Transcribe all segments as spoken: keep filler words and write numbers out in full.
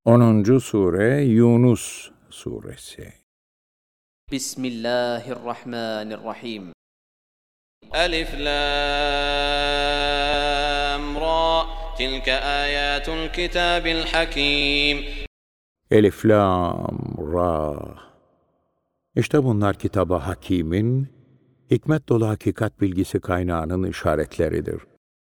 onuncu sure Yunus suresi. Bismillahirrahmanirrahim. Elif Lam Ra. Tilke ayatul kitabil hakim. Elif Lam Ra. İşte bunlar kitaba hakimin, hikmet dolu hakikat bilgisi kaynağının işaretleridir.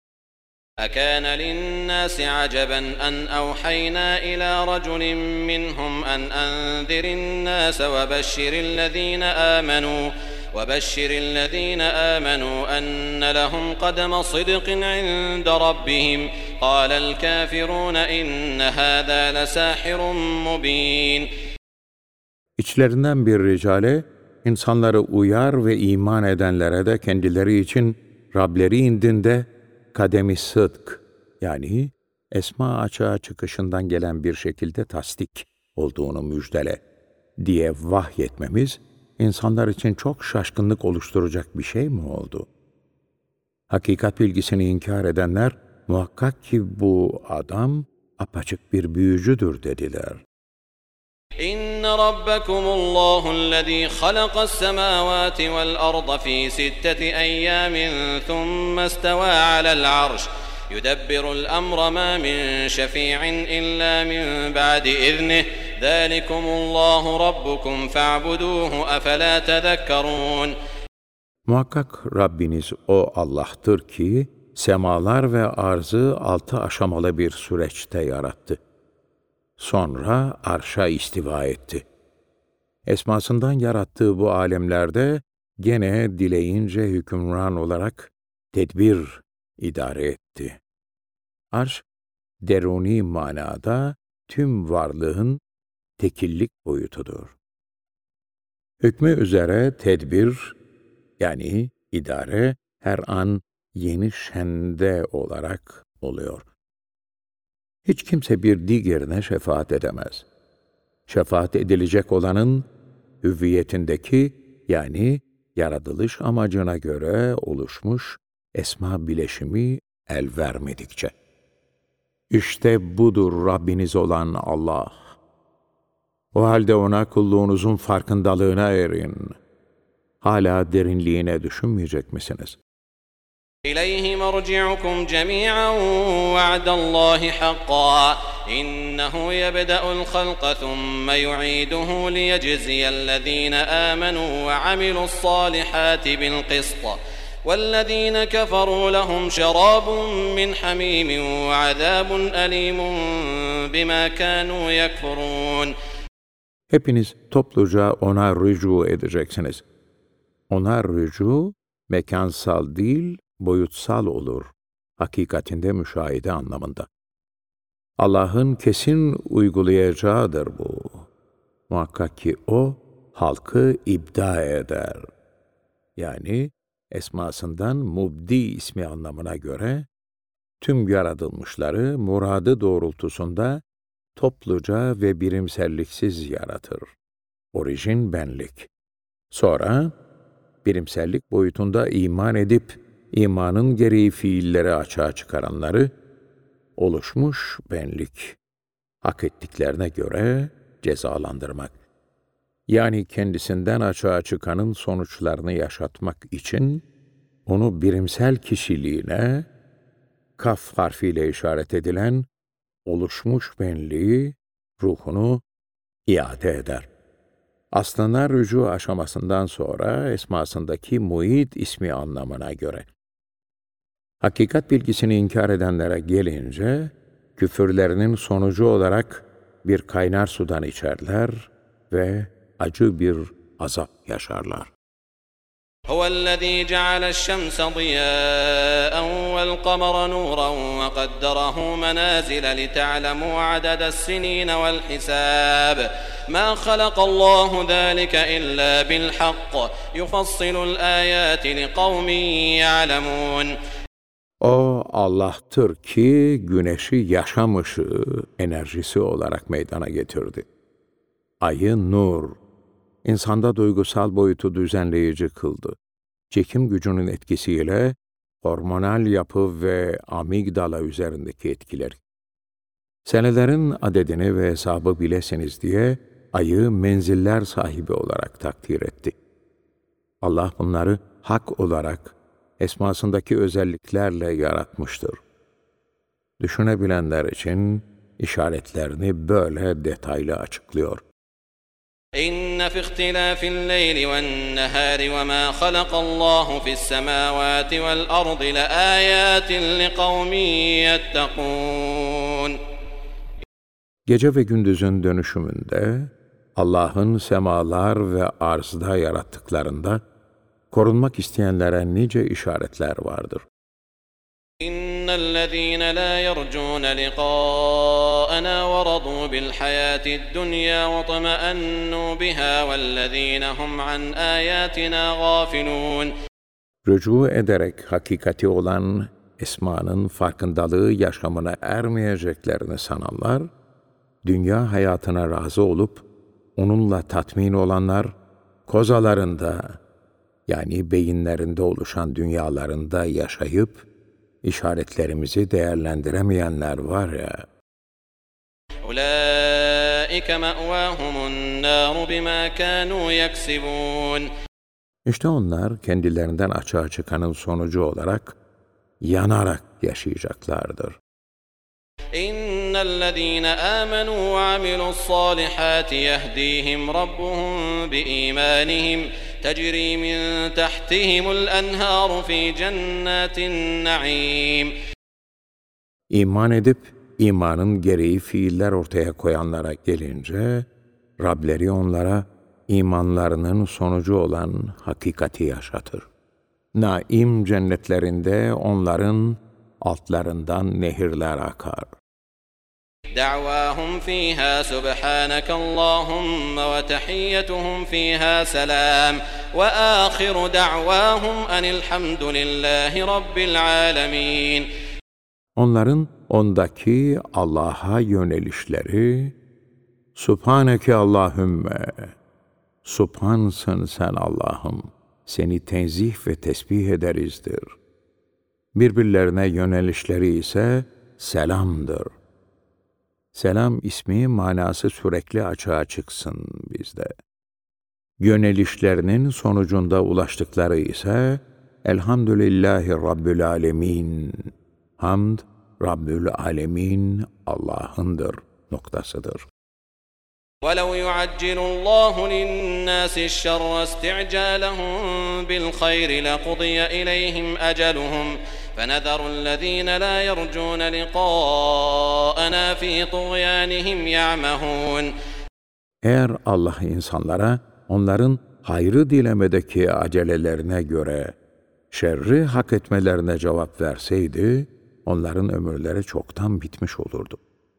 أكان للناس عجبا أن أوحينا إلى رجل منهم أن أنذر الناس وبشر الذين آمنوا وبشر الذين آمنوا أن لهم قدم صدق عند ربهم قال الكافرون إن هذا لساحر مبين. İçlerinden bir ricale, insanları uyar ve iman edenlere de kendileri için Rableri indinde kademi sıdk, yani esma açığa çıkışından gelen bir şekilde tasdik olduğunu müjdele diye vahyetmemiz, insanlar için çok şaşkınlık oluşturacak bir şey mi oldu? Hakikat bilgisini inkar edenler, muhakkak ki bu adam apaçık bir büyücüdür dediler. إن ربكم الله الذي خلق السماوات والأرض في ستة أيام ثم استوى على العرش يدبر الأمر ما من شفيع إلا من بعد إذنه ذلكم الله ربكم فاعبدوه أفلا تذكرون. Muhakkak Rabbiniz o Allah'tır ki semalar ve arzı altı aşamalı bir süreçte yarattı. Sonra arşa istiva etti. Esmasından yarattığı bu alemlerde gene dileyince hükümran olarak tedbir idare etti. Arş, deruni manada tüm varlığın tekillik boyutudur. Hükmü üzere tedbir, yani idare, her an yeni şende olarak oluyor. Hiç kimse bir diğerine şefaat edemez. Şefaat edilecek olanın hüviyetindeki, yani yaratılış amacına göre oluşmuş esma bileşimi el vermedikçe. İşte budur Rabbiniz olan Allah. O halde ona kulluğunuzun farkındalığına erin. Hala derinliğine düşünmeyecek misiniz? إليه مرجعكم جميعا وعد الله حقا إنه يبدأ الخلق ثم يعيده ليجزي الذين آمنوا وعملوا الصالحات بالقسط والذين كفروا لهم شراب من حميم وعذاب أليم بما كانوا يكفرون. Hepiniz topluca ona rücu edeceksiniz. Ona rücu mekansal değil, boyutsal olur, hakikatinde müşahede anlamında. Allah'ın kesin uygulayacağıdır bu. Muhakkak ki O, halkı ibda eder. Yani esmasından mubdi ismi anlamına göre, tüm yaratılmışları muradı doğrultusunda topluca ve birimselliksiz yaratır. Orijin benlik. Sonra, birimsellik boyutunda iman edip, imanın gereği fiilleri açığa çıkaranları, oluşmuş benlik, hak ettiklerine göre cezalandırmak. Yani kendisinden açığa çıkanın sonuçlarını yaşatmak için, onu birimsel kişiliğine, kaf harfiyle işaret edilen, oluşmuş benliği, ruhunu iade eder. Aslına rücu aşamasından sonra esmasındaki muid ismi anlamına göre. Hakikat bilgisini inkar edenlere gelince, küfürlerinin sonucu olarak bir kaynar sudan içerler ve acı bir azap yaşarlar. هو الذي جعل الشمس ضياء والقمر نورا وقدره منازل لتعلموا عدد السنين والحساب ما خلق الله ذلك إلا بالحق يفصل الآيات لقوم يعلمون. O Allah'tır ki güneşi yaşam ışığı, enerjisi olarak meydana getirdi. Ayı nur, insanda duygusal boyutu düzenleyici kıldı. Çekim gücünün etkisiyle hormonal yapı ve amigdala üzerindeki etkileri, Senelerin adedini ve hesabı bilesiniz diye ayı menziller sahibi olarak takdir etti. Allah bunları hak olarak esmasındaki özelliklerle yaratmıştır. Düşünebilenler için işaretlerini böyle detaylı açıklıyor. إن في اختلاف الليل والنهار وما خلق الله في السماوات والأرض لآيات لقوم يتقون. Gece ve gündüzün dönüşümünde, Allah'ın semalar ve arzda yarattıklarında, korunmak isteyenlere nice işaretler vardır. إن الذين لا يرجون لقاءنا ورضوا بالحياة الدنيا وطمأنوا بها والذين هم عن آياتنا غافلون. Rücu ederek hakikati olan Esma'nın farkındalığı yaşamına ermeyeceklerini sananlar, dünya hayatına razı olup, onunla tatmin olanlar, kozalarında, yani beyinlerinde oluşan dünyalarında yaşayıp, işaretlerimizi değerlendiremeyenler var ya. أولئك مأواهم النار بما كانوا يكسبون. İşte onlar kendilerinden açığa çıkanın sonucu olarak yanarak yaşayacaklardır. إن الذين آمنوا وعملوا الصالحات يهديهم ربهم بإيمانهم تجري من تحتهم الأنهار في جنات النعيم. İman edip imanın gereği fiiller ortaya koyanlara gelince, Rableri onlara imanlarının sonucu olan hakikati yaşatır. Naim cennetlerinde onların altlarından nehirler akar. دعواهم فيها سبحانك اللهم وتحيتهم فيها سلام وآخر دعواهم أن الحمد لله رب العالمين. Onların ondaki Allah'a yönelişleri, Subhaneke Allahümme, Subhansın sen Allah'ım, seni tenzih ve tesbih ederizdir. Birbirlerine yönelişleri ise selamdır. Selam ismi manası sürekli açığa çıksın bizde. Yönelişlerinin sonucunda ulaştıkları ise Elhamdülillahi Rabbül Alemin. Hamd, Rabbül Alemin Allah'ındır noktasıdır. وَلَوْ يُعَجِّلُ اللّٰهُ لِلنَّاسِ الشَّرَّ اسْتِعْجَالَهُم بِالْخَيْرِ لَقُضِيَ إِلَيْهِمْ أَجَلُهُمْ فَنَذَرُ الَّذ۪ينَ لَا يَرْجُونَ لِقَاءَنَا ف۪ي طُغْيَانِهِمْ يَعْمَهُونَ. Eğer Allah insanlara onların hayrı dilemedeki acelelerine göre şerri hak etmelerine cevap verseydi, onların ömürleri çoktan bitmiş olurdu.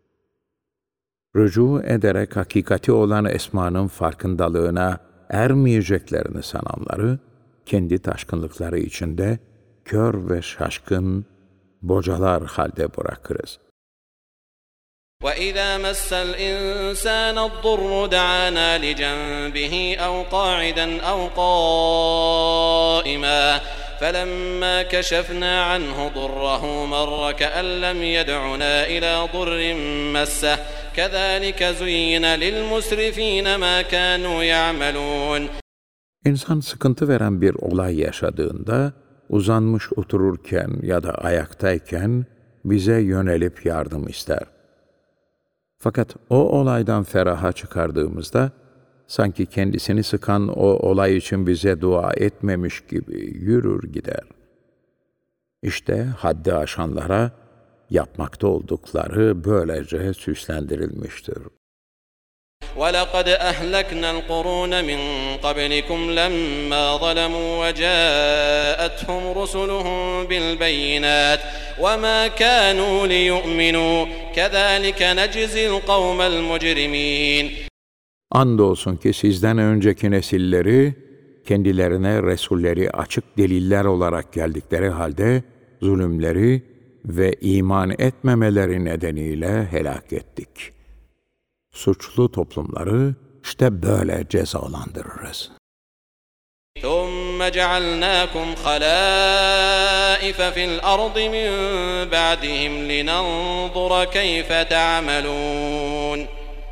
Rücu ederek hakikati olan Esma'nın farkındalığına ermeyeceklerini sananları, kendi taşkınlıkları içinde kör ve şaşkın bocalar halde bırakırız. وَإِذَا مَسَّ الْإِنسَانَ الضُّرُّ دَعَانَا لِجَنبِهِ أَوْ قَاعِدًا أَوْ قَائِمًا فَلَمَّا كَشَفْنَا عَنْهُ ضُرَّهُ مَرَّ كَأَن لَّمْ يَدْعُنَا إِلَى ضُرٍّ مَّسَّهُ كَذَلِكَ زُيِّنَ لِلْمُسْرِفِينَ مَا كَانُوا يَعْمَلُونَ. İnsan sıkıntı veren bir olay yaşadığında, uzanmış otururken ya da ayaktayken bize yönelip yardım ister. Fakat o olaydan feraha çıkardığımızda, sanki kendisini sıkan o olay için bize dua etmemiş gibi yürür gider. İşte haddi aşanlara yapmakta oldukları böylece süslendirilmiştir. وَلَقَدْ أَهْلَكْنَا الْقُرُونَ مِنْ قَبْلِكُمْ لَمَّا ظَلَمُوا وَجَاءَتْهُمْ رُسُلُهُم بِالْبَيِّنَاتِ وَمَا كَانُوا لِيُؤْمِنُوا كَذَلِكَ نَجْزِي الْقَوْمَ الْمُجْرِمِينَ. Andolsun ki sizden önceki nesilleri, kendilerine Resulleri açık deliller olarak geldikleri halde, zulümleri ve iman etmemeleri nedeniyle helak ettik. Suçlu toplumları işte böyle cezalandırırız. ثُمَّ جَعَلْنَاكُمْ خَلَائِفَ فِي الْأَرْضِ مِنْ بَعْدِهِمْ لِنَنْظُرَ كَيْفَ تَعْمَلُونَ.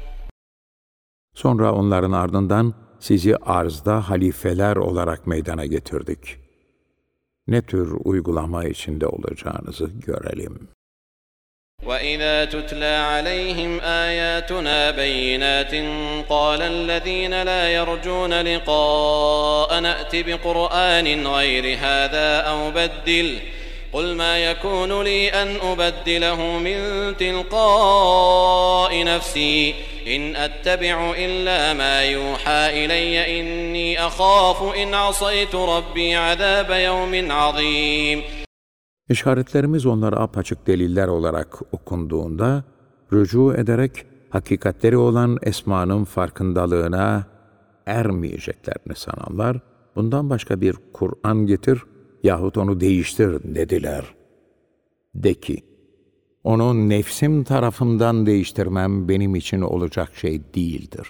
Sonra onların ardından sizi arzda halifeler olarak meydana getirdik. Ne tür uygulama içinde olacağınızı görelim. وَإِذَا تُتْلَى عَلَيْهِمْ آيَاتُنَا بَيِّنَاتٍ قَالَ الَّذِينَ لَا يَرْجُونَ لِقَاءَنَا ائْتِ بِقُرْآنٍ غَيْرِ هَذَا أَوْ بَدِّلْهُ قُلْ مَا يَكُونُ لِي أَنْ أُبَدِّلَهُ مِنْ تِلْقَاءِ نَفْسِي إِنْ أَتَّبِعُ إِلَّا مَا يُوحَى إِلَيَّ إِنِّي أَخَافُ إِنْ عَصَيْتُ رَبِّي عَذَابَ يَوْمٍ عَظِيمٍ. İşaretlerimiz onlara apaçık deliller olarak okunduğunda, rücu ederek hakikatleri olan esmanın farkındalığına ermeyeceklerini sananlar, bundan başka bir Kur'an getir yahut onu değiştir dediler. De ki, onu nefsim tarafından değiştirmem benim için olacak şey değildir.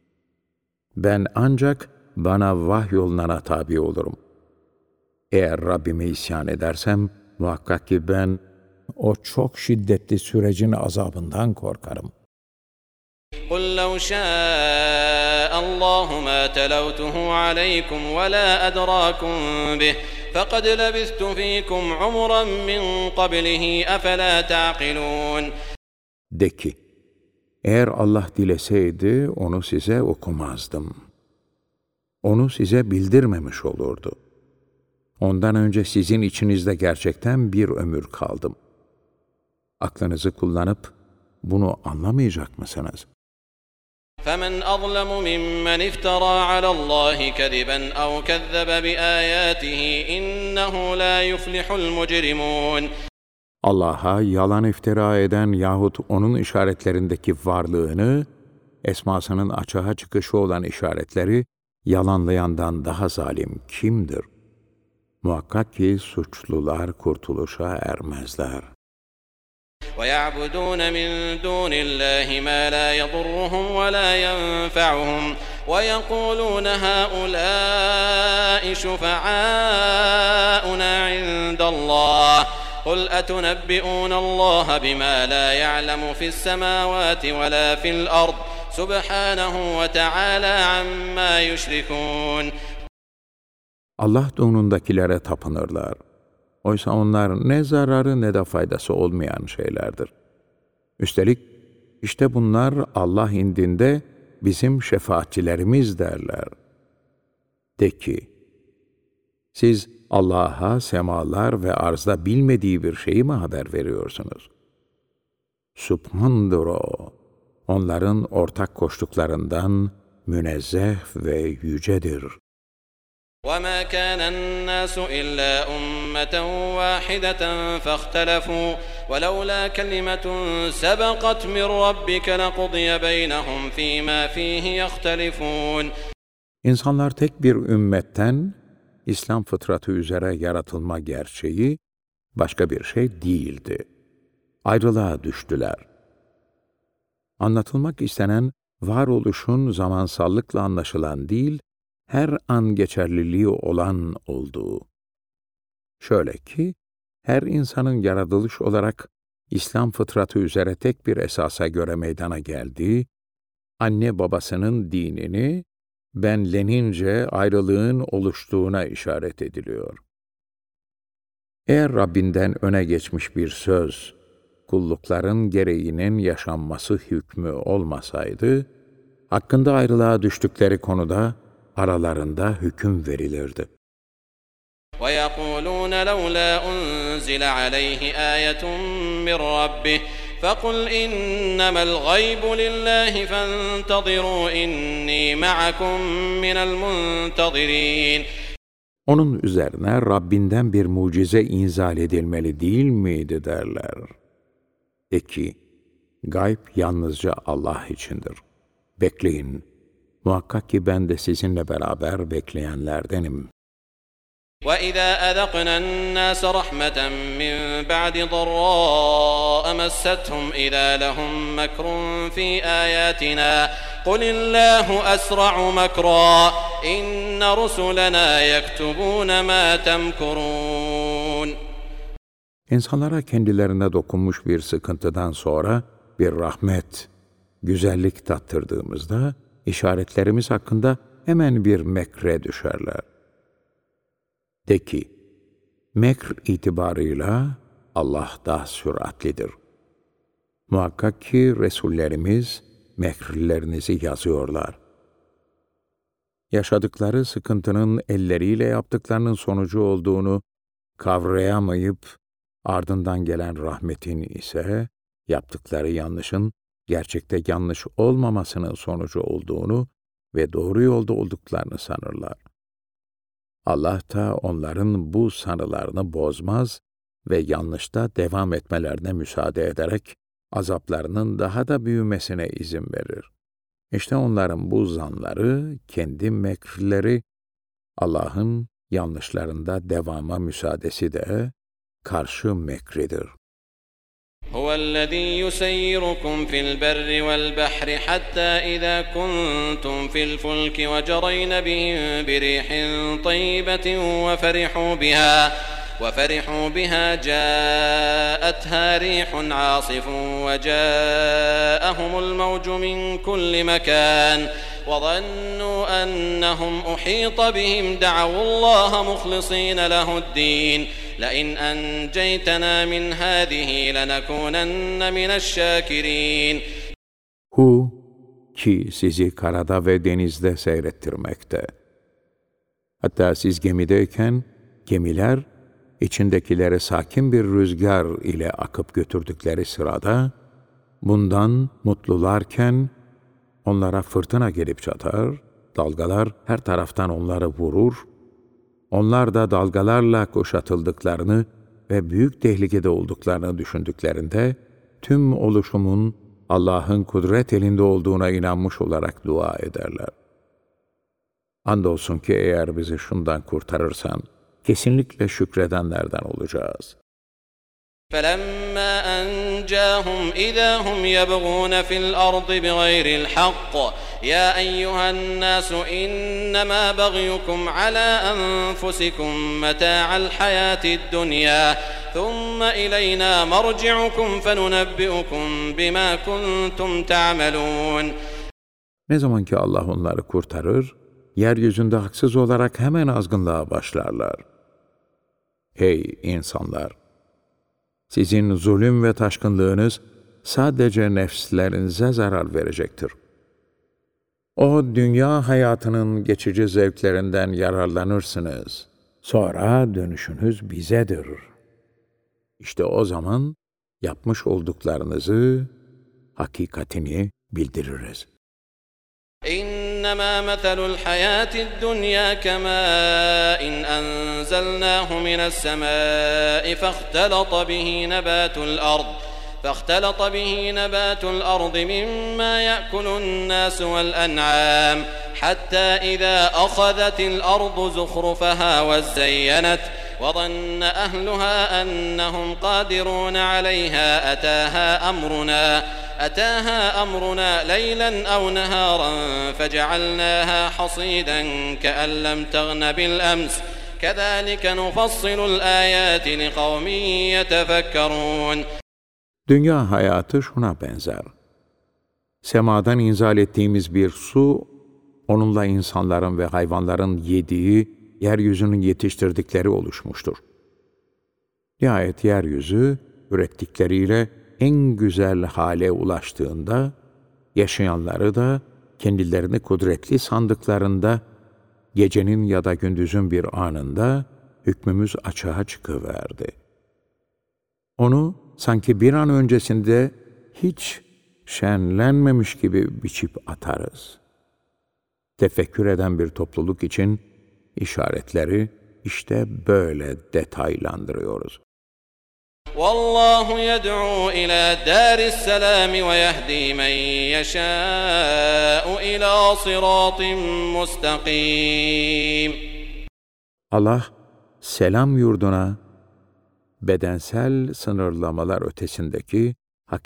Ben ancak bana vahyolunana tabi olurum. Eğer Rabbime isyan edersem, muhakkak ki ben o çok şiddetli sürecin azabından korkarım. قُلْ لَوْ شَاءَ اللّٰهُ مَا تَلَوْتُهُ عَلَيْكُمْ وَلَا أَدْرَاكُمْ بِهِ فَقَدْ لَبِثْتُ ف۪يكُمْ عُمُرًا مِّنْ قَبْلِهِ أَفَلَا تَعْقِلُونَ. De ki, eğer Allah dileseydi onu size okumazdım. Onu size bildirmemiş olurdu. Ondan önce sizin içinizde gerçekten bir ömür kaldım. Aklınızı kullanıp bunu anlamayacak mısınız? فَمَنْ أَظْلَمُ مِمَّنِ افْتَرَى عَلَى اللّٰهِ كَذِبًا أَوْ كَذَّبَ بِآيَاتِهِ إِنَّهُ لَا يُفْلِحُ الْمُجْرِمُونَ. Allah'a yalan iftira eden yahut onun işaretlerindeki varlığını, esmasının açığa çıkışı olan işaretleri yalanlayandan daha zalim kimdir? Muhakkak ki suçlular kurtuluşa ermezler. وَيَعْبُدُونَ مِنْ دُونِ اللّٰهِ مَا لَا يَضُرُّهُمْ وَلَا يَنْفَعُهُمْ وَيَقُولُونَ هَؤُلَاءِ شُفَعَاؤُنَا عِنْدَ اللّٰهِ قُلْ أَتُنَبِّئُونَ اللّٰهَ بِمَا لَا يَعْلَمُ فِي السَّمَاوَاتِ وَلَا فِي الْأَرْضِ سُبْحَانَهُ وَتَعَالَى عَمَّا يُشْرِكُونَ. Allah donundakilere tapınırlar. Oysa onlar ne zararı ne de faydası olmayan şeylerdir. Üstelik işte bunlar Allah indinde bizim şefaatçilerimiz derler. De ki, siz Allah'a semalar ve arzda bilmediği bir şeyi mi haber veriyorsunuz? Subhandır o, onların ortak koştuklarından münezzeh ve yücedir. وَمَا كَانَ النَّاسُ إِلَّا أُمَّةً وَاحِدَةً فَاخْتَلَفُوا وَلَوْلَا كَلِمَةٌ سَبَقَتْ مِنْ رَبِّكَ لَقُضِيَ بَيْنَهُمْ فِيمَا فِيهِ يَخْتَلِفُونَ. İnsanlar tek bir ümmetten, İslam fıtratı üzere yaratılma gerçeği başka bir şey değildi. Ayrılığa düştüler. Anlatılmak istenen varoluşun zamansallıkla anlaşılan değil, her an geçerliliği olan olduğu. Şöyle ki, her insanın yaratılış olarak İslam fıtratı üzere tek bir esasa göre meydana geldiği, anne babasının dinini benlenince ayrılığın oluştuğuna işaret ediliyor. Eğer Rabbinden öne geçmiş bir söz, kullukların gereğinin yaşanması hükmü olmasaydı, hakkında ayrılığa düştükleri konuda aralarında hüküm verilirdi. وَيَقُولُونَ لَوْلَا أُنْزِلَ عَلَيْهِ آيَةٌ مِّنْ رَبِّهِ فَقُلْ إِنَّمَا الْغَيْبُ لِلَّهِ فَانْتَظِرُوا إِنِّي مَعَكُمْ مِنَ الْمُنْتَظِرِينَ. Onun üzerine Rabbinden bir mucize inzal edilmeli değil miydi derler. De ki, gayb yalnızca Allah içindir. Bekleyin, muhakkak ki ben de sizinle beraber bekleyenlerdenim. وَإِذَا أَذَقْنَا النَّاسَ رَحْمَةً مِّن بَعْدِ ضَرَّاءَ مَسَّتْهُمْ إِذَا لَهُم مَّكْرٌ فِي آيَاتِنَا قُلِ اللَّهُ أَسْرَعُ مَكْرًا إن رسلنا يكتبون ما تمكرون. İnsanlara kendilerine dokunmuş bir sıkıntıdan sonra bir rahmet, güzellik tattırdığımızda işaretlerimiz hakkında hemen bir mekre düşerler. De ki, mekr itibarıyla Allah daha süratlidir. Muhakkak ki Resullerimiz mekrlerinizi yazıyorlar. Yaşadıkları sıkıntının elleriyle yaptıklarının sonucu olduğunu kavrayamayıp, ardından gelen rahmetin ise yaptıkları yanlışın gerçekte yanlış olmamasının sonucu olduğunu ve doğru yolda olduklarını sanırlar. Allah da onların bu sanılarını bozmaz ve yanlışta devam etmelerine müsaade ederek azaplarının daha da büyümesine izin verir. İşte onların bu zanları, kendi mekrleri, Allah'ın yanlışlarında devama müsaadesi de karşı mekridir. هو الذي يسيركم في البر والبحر حتى إذا كنتم في الفلك وجرين بهم بريح طيبة وفرحوا بها وفرحوا بها جاءتها ريح عاصف وجاءهم الموج من كل مكان وظنوا أنهم أحيط بهم دعوا الله مخلصين له الدين لئن أنجيتنا من هذه لنكونن من الشاكرين. Hu ki sizi karada ve denizde seyrettirmekte. Hatta siz gemideyken gemiler içindekileri sakin bir rüzgar ile akıp götürdükleri sırada bundan mutlularken onlara fırtına gelip çatar, dalgalar her taraftan onları vurur, onlar da dalgalarla kuşatıldıklarını ve büyük tehlikede olduklarını düşündüklerinde tüm oluşumun Allah'ın kudret elinde olduğuna inanmış olarak dua ederler. Andolsun ki eğer bizi şundan kurtarırsan, kesinlikle şükredenlerden olacağız. فَلَمَّا أَنْجَاهُمْ إِذَا هُمْ يَبْغُونَ فِي الْأَرْضِ بِغَيْرِ الْحَقِّ يَا أَيُّهَا النَّاسُ إِنَّمَا بَغْيُكُمْ عَلَى أَنفُسِكُمْ مَتَاعَ الْحَيَاةِ الدُّنْيَا ثُمَّ إِلَيْنَا مَرْجِعُكُمْ فَنُنَبِّئُكُمْ بِمَا كُنْتُمْ تَعْمَلُونَ. Ne zaman ki Allah onları kurtarır, yeryüzünde haksız olarak hemen azgınlığa başlarlar. Hey insanlar! Sizin zulüm ve taşkınlığınız sadece nefslerinize zarar verecektir. O dünya hayatının geçici zevklerinden yararlanırsınız. Sonra dönüşünüz bizedir. İşte o zaman yapmış olduklarınızı, hakikatini bildiririz. إنما مثل الحياة الدنيا كماء أنزلناه من السماء فاختلط به نبات الأرض فاختلط به نبات الأرض مما يأكل الناس والأنعام حتى إذا أخذت الأرض زخرفها وزينت وظن أهلها أنهم قادرون عليها أتاها أمرنا أتاها أمرنا ليلا أو نهارا فجعلناها حصيدا كأن لم تغن بالأمس كذلك نفصل الآيات لقوم يتفكرون. Dünya hayatı şuna benzer. Semadan inzal ettiğimiz bir su, onunla insanların ve hayvanların yediği, yeryüzünün yetiştirdikleri oluşmuştur. Nihayet yeryüzü, ürettikleriyle en güzel hale ulaştığında, yaşayanları da kendilerini kudretli sandıklarında, gecenin ya da gündüzün bir anında hükmümüz açığa çıkıverdi. Onu sanki bir an öncesinde hiç şenlenmemiş gibi biçip atarız. Tefekkür eden bir topluluk için işaretleri işte böyle detaylandırıyoruz. والله يدعو إلى دار السلام ويهدي من يشاء إلى صراط مستقيم. Allah selam yurduna, bedensel sınırlamalar ötesindeki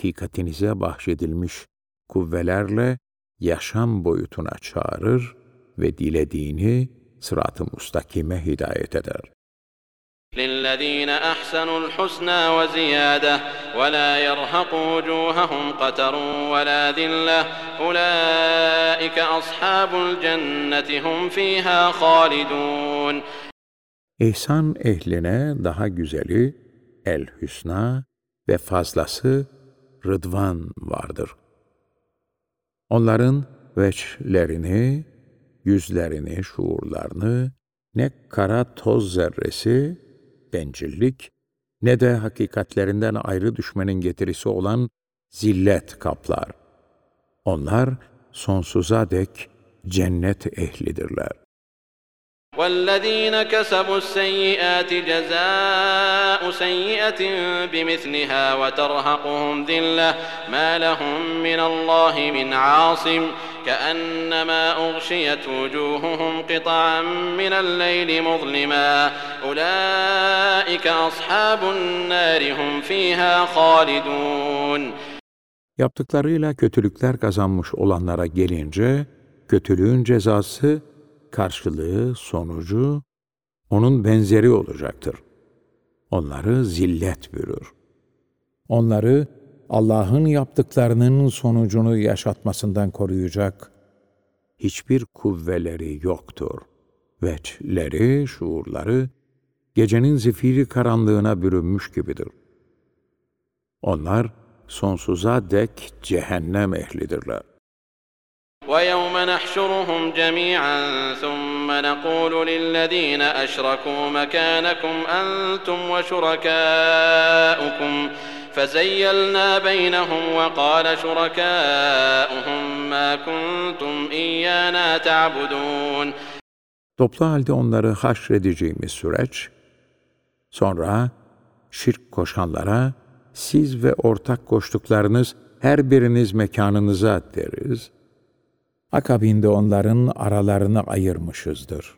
hakikatinize bahşedilmiş kuvvelerle yaşam boyutuna çağırır ve dilediğini sırat-ı müstakime hidayet eder. لِلَّذ۪ينَ أَحْسَنُوا الْحُسْنَى وَزِيَادَةً وَلَا يَرْهَقُ وُجُوهَهُمْ قَتَرٌ وَلَا ذِلَّةٌ أُولَٰئِكَ أَصْحَابُ الْجَنَّةِ هُمْ ف۪يهَا خَالِدُونَ. İhsan ehline daha güzeli el-hüsna ve fazlası rıdvan vardır. Onların veçlerini, yüzlerini, şuurlarını ne kara toz zerresi, bencillik, ne de hakikatlerinden ayrı düşmenin getirisi olan zillet kaplar. Onlar sonsuza dek cennet ehlidirler. وَالَّذ۪ينَ كَسَبُوا السَّيِّئَاتِ جَزَاءُ سَيِّئَةٍ بِمِثْلِهَا وَتَرْهَقُهُمْ ذِلَّةٌ مَا لَهُم مِّنَ اللّٰهِ مِنْ عَاصِمٍ كَأَنَّمَا أُغْشِيَتْ وُجُوهُهُمْ قِطَعًا مِّنَ اللَّيْلِ مُظْلِمًا أُولَٰئِكَ أَصْحَابُ النَّارِ هُمْ ف۪يهَا خَالِدُونَ. Yaptıklarıyla kötülükler kazanmış olanlara gelince, kötülüğün cezası, karşılığı, sonucu, onun benzeri olacaktır. Onları zillet bürür. Onları Allah'ın yaptıklarının sonucunu yaşatmasından koruyacak hiçbir kuvveleri yoktur. Veçleri, şuurları, gecenin zifiri karanlığına bürünmüş gibidir. Onlar sonsuza dek cehennem ehlidirler. وَيَوْمَ نَحْشُرُهُمْ جَمِيعًا ثُمَّ نَقُولُ لِلَّذ۪ينَ أَشْرَكُوا مَكَانَكُمْ أَنْتُمْ وَشُرَكَاؤُكُمْ فَزَيَّلْنَا بَيْنَهُمْ وَقَالَ شُرَكَاؤُهُمْ مَا كُنْتُمْ إِيَّانَا تَعْبُدُونَ. Toplu halde onları haşredeceğimiz süreç, sonra şirk koşanlara, siz ve ortak koştuklarınız her biriniz mekanınıza deriz. Akabinde onların aralarını ayırmışızdır.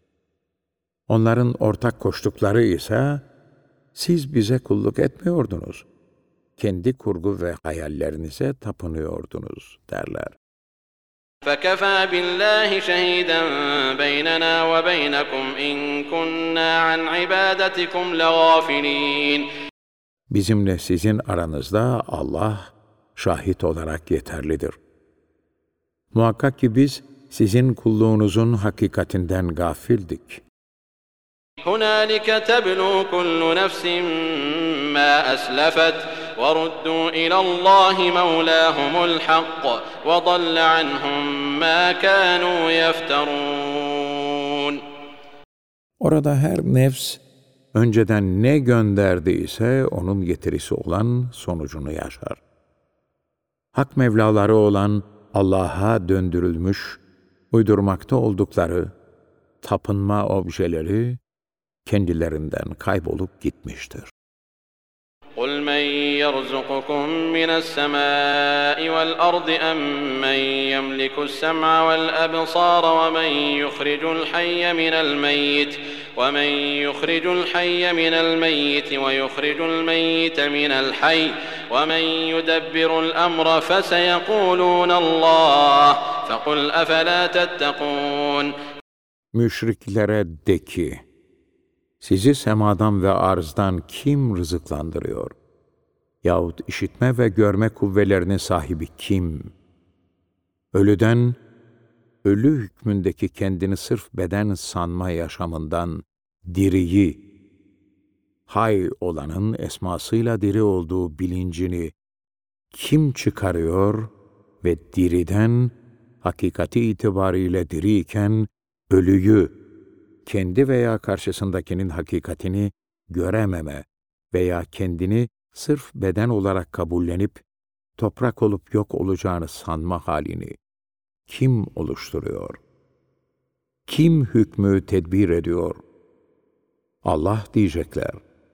Onların ortak koştukları ise, siz bize kulluk etmiyordunuz, kendi kurgu ve hayallerinize tapınıyordunuz derler. فَكَفَى بِاللّٰهِ شَهِيدًا بَيْنَنَا وَبَيْنَكُمْ اِنْ كُنَّا عَنْ عِبَادَتِكُمْ لَغَافِلِينَ. Bizimle sizin aranızda Allah şahit olarak yeterlidir. Muhakkak ki biz sizin kulluğunuzun hakikatinden gafildik. هُنَالِكَ تَبْلُو كُلُّ نَفْسٍ مَّا أَسْلَفَتْ وَرُدُّوا إِلَى اللّٰهِ مَوْلَاهُمُ الْحَقِّ وَضَلَّ عَنْهُمْ مَا كَانُوا يَفْتَرُونَ. Orada her nefs önceden ne gönderdiyse onun getirisi olan sonucunu yaşar. Hak Mevlaları olan Allah'a döndürülmüş, uydurmakta oldukları tapınma objeleri kendilerinden kaybolup gitmiştir. قُلْ مَنْ يَرْزُقُكُمْ مِنَ السَّمَاءِ وَالْأَرْضِ أَمْ مَنْ يَمْلِكُ السَّمْعَ وَالْأَبْصَارَ وَمَنْ يُخْرِجُ الْحَيَّ مِنَ الْمَيِّتِ وَمَنْ يُخْرِجُ الْحَيَّ مِنَ الْمَيِّتِ وَيُخْرِجُ الْمَيِّتَ مِنَ الْحَيِّ وَمَنْ يُدَبِّرُ الْأَمْرَ فَسَيَقُولُونَ اللّٰهُ فَقُلْ أَفَلَا تَتَّقُونَ. Müşriklere de ki, sizi semadan ve arzdan kim rızıklandırıyor? Yahut işitme ve görme kuvvelerinin sahibi kim? Ölüden, ölü hükmündeki kendini sırf beden sanma yaşamından diriyi, hay olanın esmasıyla diri olduğu bilincini kim çıkarıyor ve diriden, hakikati itibariyle diriyken, ölüyü, kendi veya karşısındakinin hakikatini görememe veya kendini sırf beden olarak kabullenip, toprak olup yok olacağını sanma halini kim oluşturuyor? Kim hükmü tedbir ediyor? Allah diyecekler.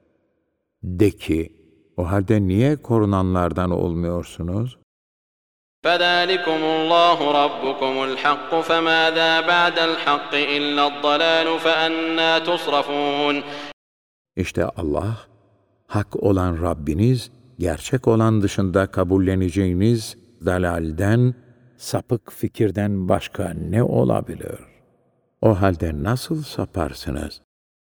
De ki, o halde niye korunanlardan olmuyorsunuz? فَذَٰلِكُمُ اللّٰهُ رَبُّكُمُ الْحَقُّ فَمَاذَا بَعْدَ الْحَقِّ إِلَّا الضَّلَالُ فَأَنَّىٰ تُصْرَفُونَ. İşte Allah, hak olan Rabbiniz, gerçek olan dışında kabulleneceğiniz dalalden, sapık fikirden başka ne olabilir? O halde nasıl saparsınız?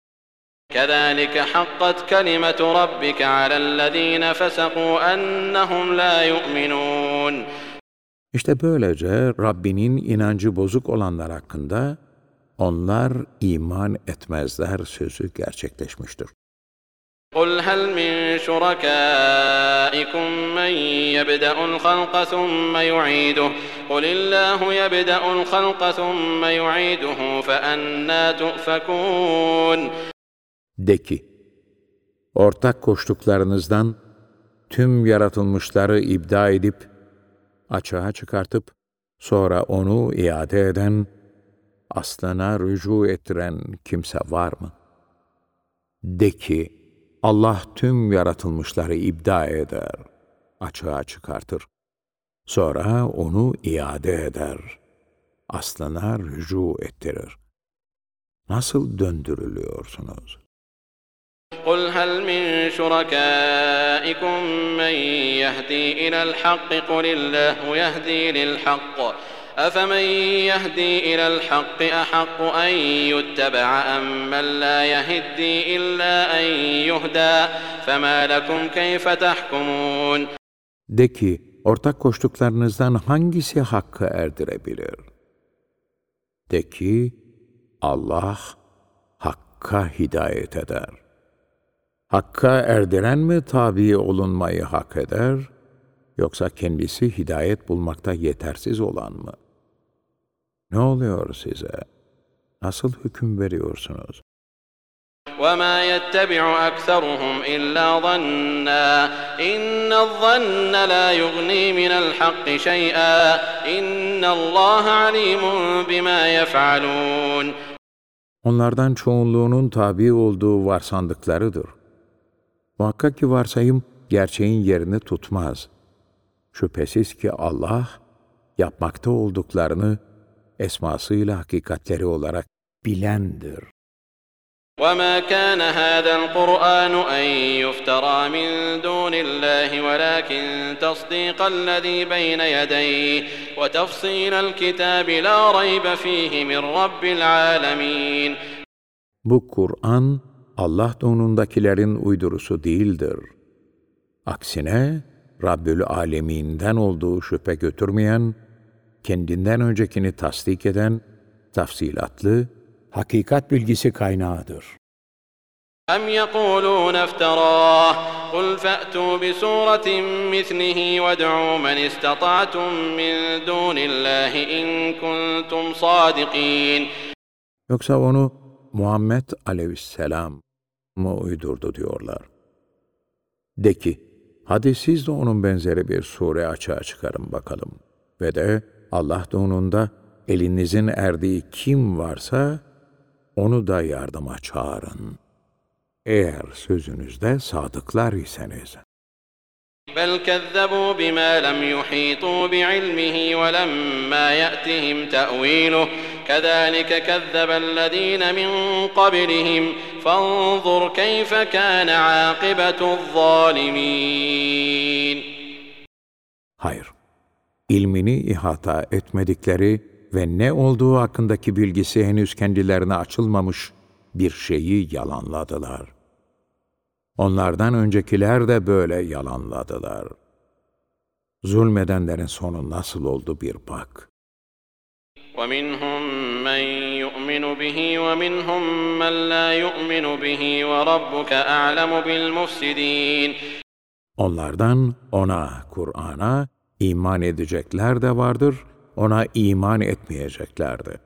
كذلك حقت كلمة ربك على الذين فسقوا أنهم لا يؤمنون. İşte böylece Rabbinin inancı bozuk olanlar hakkında onlar iman etmezler sözü gerçekleşmiştir. قُلْ هَلْ مِنْ شُرَكَائِكُمْ مَنْ يَبْدَأُ الْخَلْقَ ثُمَّ يُعِيدُهُ قُلِ اللَّهُ يَبْدَأُ الْخَلْقَ ثُمَّ يُعِيدُهُ فَأَنَّى تُؤْفَكُونَ. De ki, ortak koştuklarınızdan tüm yaratılmışları ibda edip, açığa çıkartıp, sonra onu iade eden, aslına rücu ettiren kimse var mı? De ki, Allah tüm yaratılmışları ibda eder, açığa çıkartır. Sonra onu iade eder, aslına rücu ettirir. Nasıl döndürülüyorsunuz? قُلْ هَلْ مِنْ شُرَكَائِكُمْ مَنْ يَهْدِي إِلَى الْحَقِّ قُلِ اللَّهُ يَهْدِي لِلْحَقِّ أَفَمَنْ يَهْدِي إِلَى الْحَقِّ أَحَقُّ أَنْ يُتَّبَعَ أَمَّنْ لَا يَهِدِّي إِلَّا أَنْ يُهْدَى فَمَا لَكُمْ كَيْفَ تَحْكُمُونَ. De ki, ortak koştuklarınızdan hangisi hakkı erdirebilir? De ki, Allah hakka hidayet eder. Hakka erdiren mi tabi olunmayı hak eder, yoksa kendisi hidayet bulmakta yetersiz olan mı? Ne oluyor size? Nasıl hüküm veriyorsunuz? وَمَا يَتَّبِعُ أَكْثَرُهُمْ إِلَّا ظَنًّا إِنَّ الظَّنَّ لَا يُغْنِي مِنَ الْحَقِّ شَيْئًا إِنَّ اللَّهَ عَلِيمٌ بِمَا يَفْعَلُونَ. Onlardan çoğunluğunun tabi olduğu varsandıklarıdır. Muhakkak ki varsayım gerçeğin yerini tutmaz. Şüphesiz ki Allah, yapmakta olduklarını esmasıyla hakikatleri olarak bilendir. وَمَا كَانَ هَذَا الْقُرْآنُ أَنْ يُفْتَرَى مِنْ دُونِ اللَّهِ وَلَكِنْ تَصْدِيقَ الَّذِي بَيْنَ يَدَيْهِ وَتَفْصِيلَ الْكِتَابِ لَا رَيْبَ فِيهِ مِنْ رَبِّ الْعَالَمِينَ. Bu Kur'an, Allah donundakilerin uydurusu değildir. Aksine, Rabbül Alemin'den olduğu şüphe götürmeyen, kendinden öncekini tasdik eden, tafsilatlı, hakikat bilgisi kaynağıdır. أَمْ يَقُولُونَ افْتَرَاهُ قُلْ فَأْتُوا بِسُورَةٍ مِثْلِهِ وَادْعُوا مَنِ اسْتَطَعْتُم مِّن دُونِ اللَّهِ إِن كُنتُمْ صَادِقِينَ. Yoksa onu Muhammed aleyhisselam mı uydurdu diyorlar. De ki, hadi siz de onun benzeri bir sure açığa çıkarın bakalım. Ve de Allah donunda elinizin erdiği kim varsa onu da yardıma çağırın. Eğer sözünüzde sadıklar iseniz. بَلْ كَذَّبُوا بِمَا لَمْ يُحِيطُوا بِعِلْمِهِ وَلَمَّا يَأْتِهِمْ تَأْوِيلُهُ كَذَلِكَ كَذَّبَ الَّذِينَ مِنْ قَبْلِهِمْ فَانظُرْ كَيْفَ كَانَ عَاقِبَةُ الظَّالِمِينَ. Hayır, ilmini ihata etmedikleri ve ne olduğu hakkındaki bilgisi henüz kendilerine açılmamış bir şeyi yalanladılar. Onlardan öncekiler de böyle yalanladılar. Zulmedenlerin sonu nasıl oldu bir bak. وَمِنْهُمْ مَنْ يُؤْمِنُ بِهِ وَمِنْهُمْ مَنْ لَا يُؤْمِنُ بِهِ وَرَبُّكَ أَعْلَمُ بِالْمُفْسِدِينَ. Onlardan ona, Kur'an'a iman edecekler de vardır, ona iman etmeyecekler de.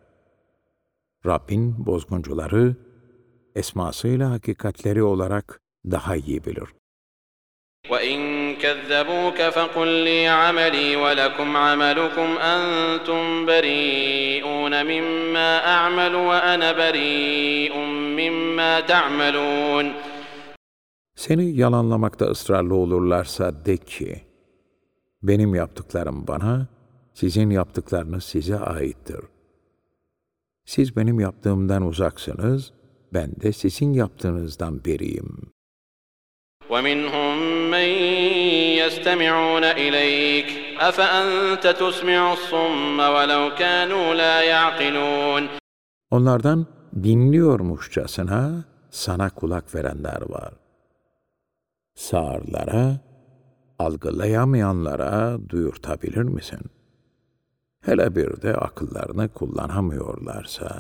Rabbin bozguncuları, esmasıyla hakikatleri olarak daha iyi bilir. وَإِنْ كَذَّبُوكَ فَقُلْ لِي عَمَلِي وَلَكُمْ عَمَلُكُمْ أَنْتُمْ بَرِيئُونَ مِمَّا أَعْمَلُ وَأَنَا بَرِيءٌ مِمَّا تَعْمَلُونَ. Seni yalanlamakta ısrarlı olurlarsa de ki, benim yaptıklarım bana, sizin yaptıklarınız size aittir. Siz benim yaptığımdan uzaksınız, ben de sizin yaptığınızdan beriyim. وَمِنْهُمْ مَنْ يَسْتَمِعُونَ إِلَيْكَ أَفَأَنْتَ تُسْمِعُ الصُّمَّ وَلَوْ كَانُوا لَا يَعْقِلُونَ. Onlardan dinliyormuşçasına sana kulak verenler var. Sağırlara, algılayamayanlara duyurtabilir misin? Hele bir de akıllarını kullanamıyorlarsa.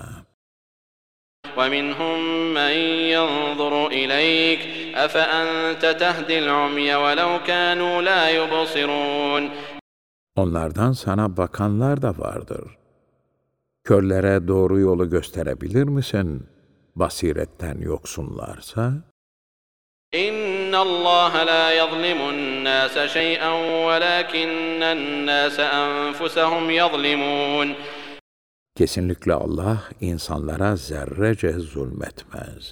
وَمِنْهُمْ مَنْ يَنْظُرُ إِلَيْكَ أَفَأَنْتَ تَهْدِي الْعُمْيَ وَلَوْ كَانُوا لَا يُبْصِرُونَ Onlardan sana bakanlar da vardır. Körlere doğru yolu gösterebilir misin? Basiretten yoksunlarsa. إِنَّ اللَّهَ لَا يَظْلِمُ النَّاسَ شَيْئًا وَلَكِنَّ النَّاسَ أَنفُسَهُمْ يَظْلِمُونَ Kesinlikle Allah insanlara zerrece zulmetmez.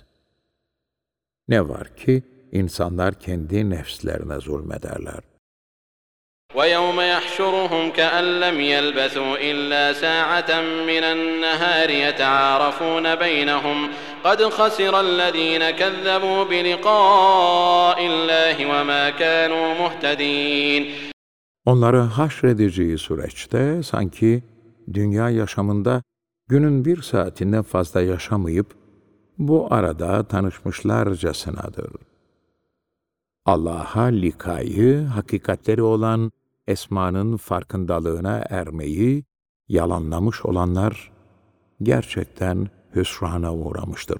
Ne var ki insanlar kendi nefslerine zulmederler. وَيَوْمَ يَحْشُرُهُمْ كَأَنْ لَمْ يَلْبَثُوا إِلَّا سَاعَةً مِنَ النَّهَارِ يَتَعَارَفُونَ بَيْنَهُمْ قَدْ خَسِرَ الَّذِينَ كَذَّبُوا بِلِقَاءِ اللَّهِ وَمَا كَانُوا مُهْتَدِينَ Onları haşredeceği süreçte sanki dünya yaşamında günün bir saatinden fazla yaşamayıp bu arada tanışmışlarcasınadır. Allah'a likayı, hakikatleri olan esmanın farkındalığına ermeyi yalanlamış olanlar gerçekten hüsrana uğramıştır.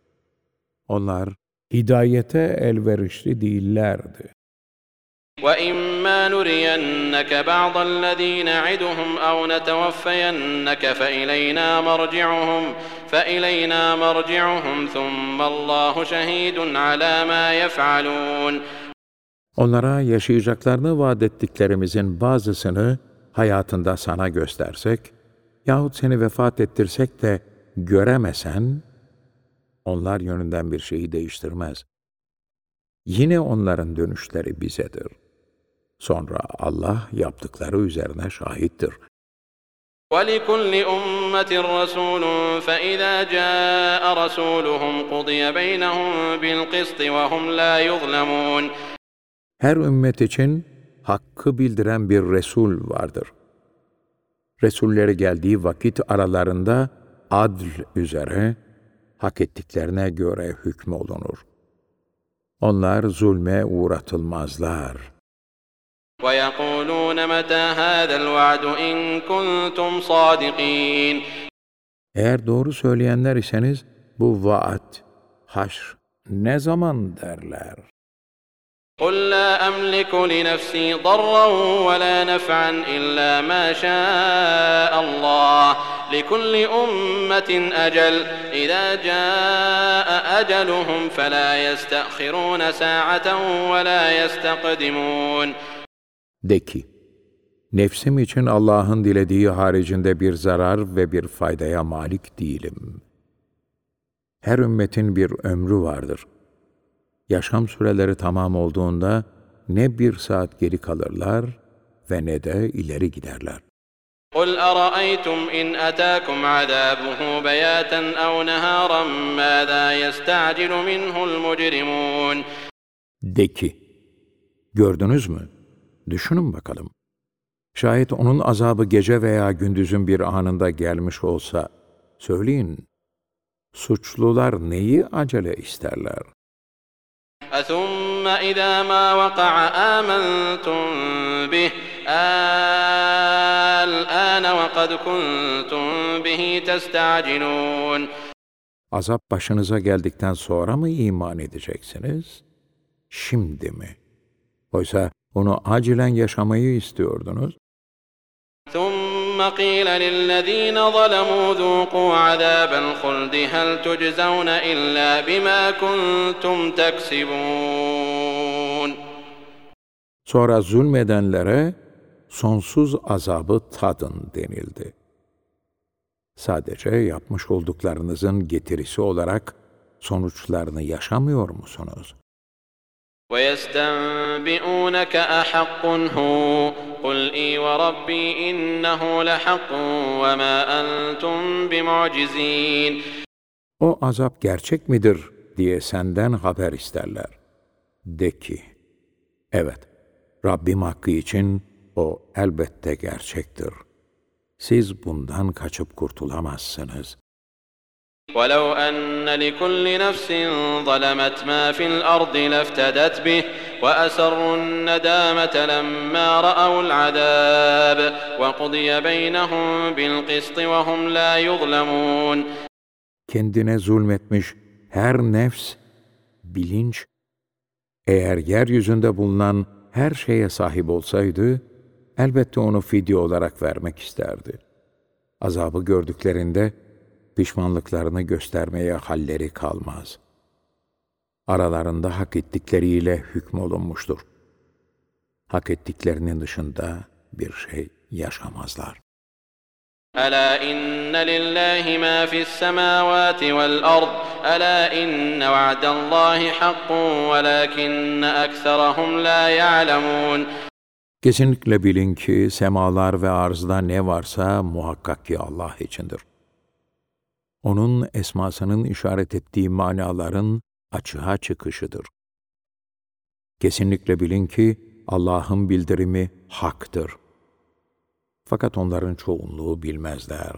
Onlar hidayete elverişli değillerdi. وَإِمَّا نُرِيَنَّكَ بَعْضَ الَّذ۪ي نَعِدُهُمْ أَوْ نَتَوَفَّيَنَّكَ فَإِلَيْنَا مَرْجِعُهُمْ فَإِلَيْنَا مَرْجِعُهُمْ ثُمَّ اللّٰهُ شَهِيدٌ عَلَى مَا يَفْعَلُونَ Onlara yaşayacaklarını vaat ettiklerimizin bazısını hayatında sana göstersek yahut seni vefat ettirsek de göremesen, onlar yönünden bir şeyi değiştirmez. Yine onların dönüşleri bizedir. Sonra Allah yaptıkları üzerine şahittir. وَلِكُلِّ أُمَّةٍ رَسُولٌ فَإِذَا جَاءَ رَسُولُهُمْ قُضِيَ بَيْنَهُم بِالْقِسْطِ وَهُمْ لَا يُظْلَمُونَ Her ümmet için hakkı bildiren bir Resul vardır. Resulleri geldiği vakit aralarında adl üzere hak ettiklerine göre hükmolunur. Onlar zulme uğratılmazlar. وَيَقُولُونَ مَتَى هَذَا الْوَعْدُ إِن كُنتُمْ صَادِقِينَ Eğer doğru söyleyenler iseniz bu vaat, haşr ne zaman derler? قُلْ لَا أَمْلِكُ لِنَفْسِي ضَرًّا وَلَا نَفْعًا إِلَّا مَا شَاءَ اللَّهُ لِكُلِّ أُمَّةٍ أَجَلٌ إِذَا جَاءَ أَجَلُهُمْ فَلَا يَسْتَأْخِرُونَ سَاعَةً وَلَا يَسْتَقْدِمُونَ De ki, nefsim için Allah'ın dilediği haricinde bir zarar ve bir faydaya malik değilim. Her ümmetin bir ömrü vardır. Yaşam süreleri tamam olduğunda ne bir saat geri kalırlar ve ne de ileri giderler. قُلْ أَرَأَيْتُمْ إِنْ أَتَاكُمْ عَذَابُهُ بَيَاتًا أَوْ نَهَارًا مَاذَا يَسْتَعْجِلُ مِنْهُ الْمُجْرِمُونَ De ki, gördünüz mü? Düşünün bakalım. Şayet onun azabı gece veya gündüzün bir anında gelmiş olsa, söyleyin, suçlular neyi acele isterler? أَثُمَّ إِذَا مَا وَقَعَ آمَنْتُمْ بِهِ الْآنَ وَقَدْ كُنْتُمْ بِهِ تَسْتَعْجِلُونَ Azap başınıza geldikten sonra mı iman edeceksiniz? Şimdi mi? Oysa onu acilen yaşamayı istiyordunuz. ثُمَّ قِيلَ لِلَّذ۪ينَ ظَلَمُوا ذُوقُوا عَذَابَ الْخُلْدِ هَلْ تُجْزَوْنَ إِلَّا بِمَا كُنْتُمْ تَكْسِبُونَ Sonra zulmedenlere sonsuz azabı tadın denildi. Sadece yapmış olduklarınızın getirisi olarak sonuçlarını yaşamıyor musunuz? وَيَسْتَنْبِئُونَكَ أَحَقٌّ هُوَ قُلْ إِي وَرَبِّي إِنَّهُ لَحَقٌّ وَمَا أَنْتُمْ بِمُعْجِزِينَ O azap gerçek midir diye senden haber isterler. De ki, evet, Rabbim hakkı için o elbette gerçektir. Siz bundan kaçıp kurtulamazsınız. ولو أن لكل نفس ظلمت ما في الأرض لافتدت به وأسروا الندامة لما رأوا العذاب وقضي بينهم بالقسط وهم لا يظلمون. Kendine zulmetmiş her nefs, bilinç, eğer yeryüzünde bulunan her şeye sahip olsaydı, elbette onu fidye olarak vermek isterdi. Azabı gördüklerinde, pişmanlıklarını göstermeye halleri kalmaz. Aralarında hak ettikleriyle hükmolunmuştur. Hak ettiklerinin dışında bir şey yaşamazlar. ألا إن لله ما في السماوات والأرض ألا إن وعد الله حق ولكن أكثرهم لا يعلمون. Kesinlikle bilin ki semalar ve arzda ne varsa muhakkak ki Allah içindir. Onun esmasının işaret ettiği manaların açığa çıkışıdır. Kesinlikle bilin ki Allah'ın bildirimi haktır. Fakat onların çoğunluğu bilmezler.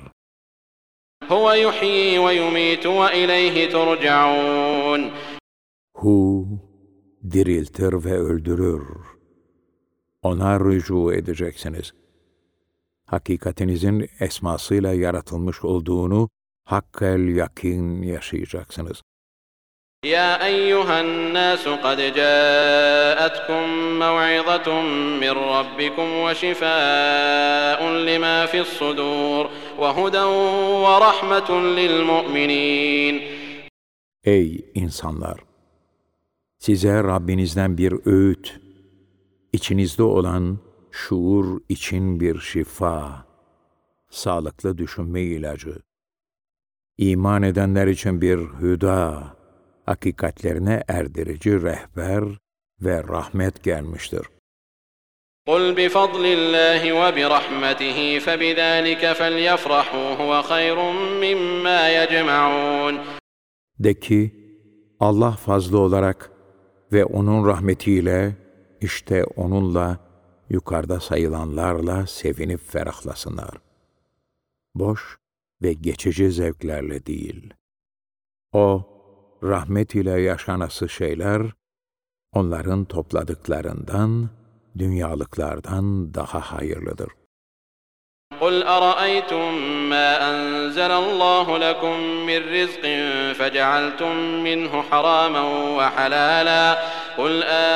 هو يحيي ويميت وإليه ترجعون. Hu diriltir ve öldürür. Ona rücu edeceksiniz. Hakikatinizin esmasıyla yaratılmış olduğunu hakkel yakin yaşayacaksınız. يا أيها الناس قد جاءتكم موعظة من ربكم وشفاء لما في الصدور وهدى ورحمة للمؤمنين. Ey insanlar! Size Rabbinizden bir öğüt, içinizde olan şuur için bir şifa, sağlıklı düşünme ilacı, iman edenler için bir hüda, hakikatlerine erdirici rehber ve rahmet gelmiştir. قُلْ بِفَضْلِ اللّٰهِ وَبِرَحْمَتِهِ فَبِذَٰلِكَ فَلْيَفْرَحُوا هُوَ خَيْرٌ مِّمَّا يَجْمَعُونَ. De ki, Allah fazlı olarak ve onun rahmetiyle, işte onunla, yukarıda sayılanlarla sevinip ferahlasınlar. Boş ve geçici zevklerle değil. O, rahmet ile yaşanası şeyler, onların topladıklarından, dünyalıklardan daha hayırlıdır. قُلْ أَرَأَيْتُمْ مَا أَنزَلَ اللّٰهُ لَكُمْ مِنْ رِزْقٍ فَجَعَلْتُمْ مِنْهُ حَرَامًا وَحَلَالًا قُلْ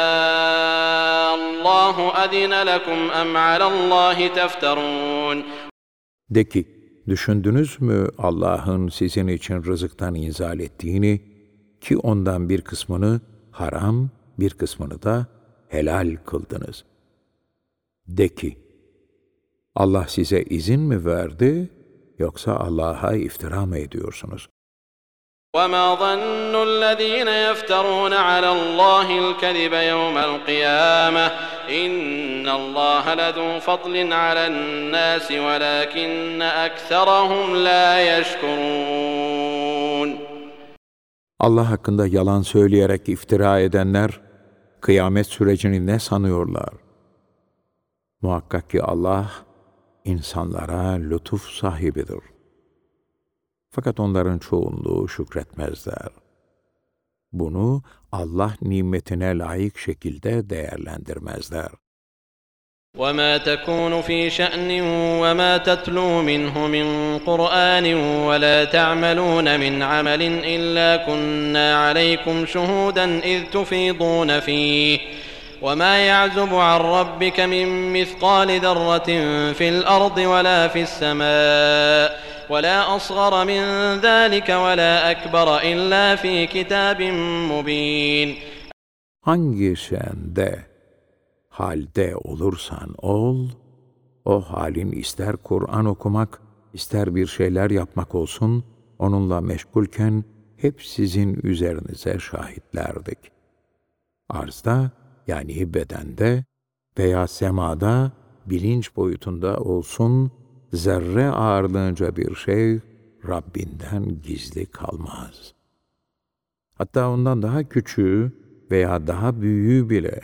آللّٰهُ أَذِنَ لَكُمْ أَمْ عَلَى اللّٰهِ تَفْتَرُونَ. De ki, düşündünüz mü Allah'ın sizin için rızıktan inzal ettiğini, ki ondan bir kısmını haram, bir kısmını da helal kıldınız. De ki, Allah size izin mi verdi, yoksa Allah'a iftira mı ediyorsunuz? وَمَا ظَنُّ الَّذ۪ينَ يَفْتَرُونَ عَلَى اللّٰهِ الْكَذِبَ يَوْمَ الْقِيَامَةِ اِنَّ اللّٰهَ لَذُو فَضْلٍ عَلَى النَّاسِ وَلَكِنَّ أَكْثَرَهُمْ لَا يَشْكُرُونَ. Allah hakkında yalan söyleyerek iftira edenler, kıyamet sürecini ne sanıyorlar? Muhakkak ki Allah, insanlara lütuf sahibidir. Fakat onların çoğunluğu şükretmezler. Bunu Allah nimetine layık şekilde değerlendirmezler. وَمَا تَكُونُ فِي شَأْنٍ وَمَا تَتْلُو مِنْهُ مِنْ قُرْآنٍ وَلَا تَعْمَلُونَ مِنْ عَمَلٍ إِلَّا كُنَّا عَلَيْكُمْ شُهُودًا إِذْ تُفِيضُونَ فِيهِ وَمَا يَعْزُبُ عَنْ رَبِّكَ مِنْ مِثْقَالِ ذَرَّةٍ فِي الْأَرْضِ وَلَا فِي السَّمَاءِ وَلَا أَصْغَرَ مِنْ ذَلِكَ وَلَا أَكْبَرَ إِلَّا فِي كِتَابٍ مُبِينٍ. Hangi şende, halde olursan ol, o halin ister Kur'an okumak, ister bir şeyler yapmak olsun, onunla meşgulken hep sizin üzerinize şahitlerdik. Arzda, yani bedende veya semada, bilinç boyutunda olsun, zerre ağırlığınca bir şey Rabbinden gizli kalmaz. Hatta ondan daha küçüğü veya daha büyüğü bile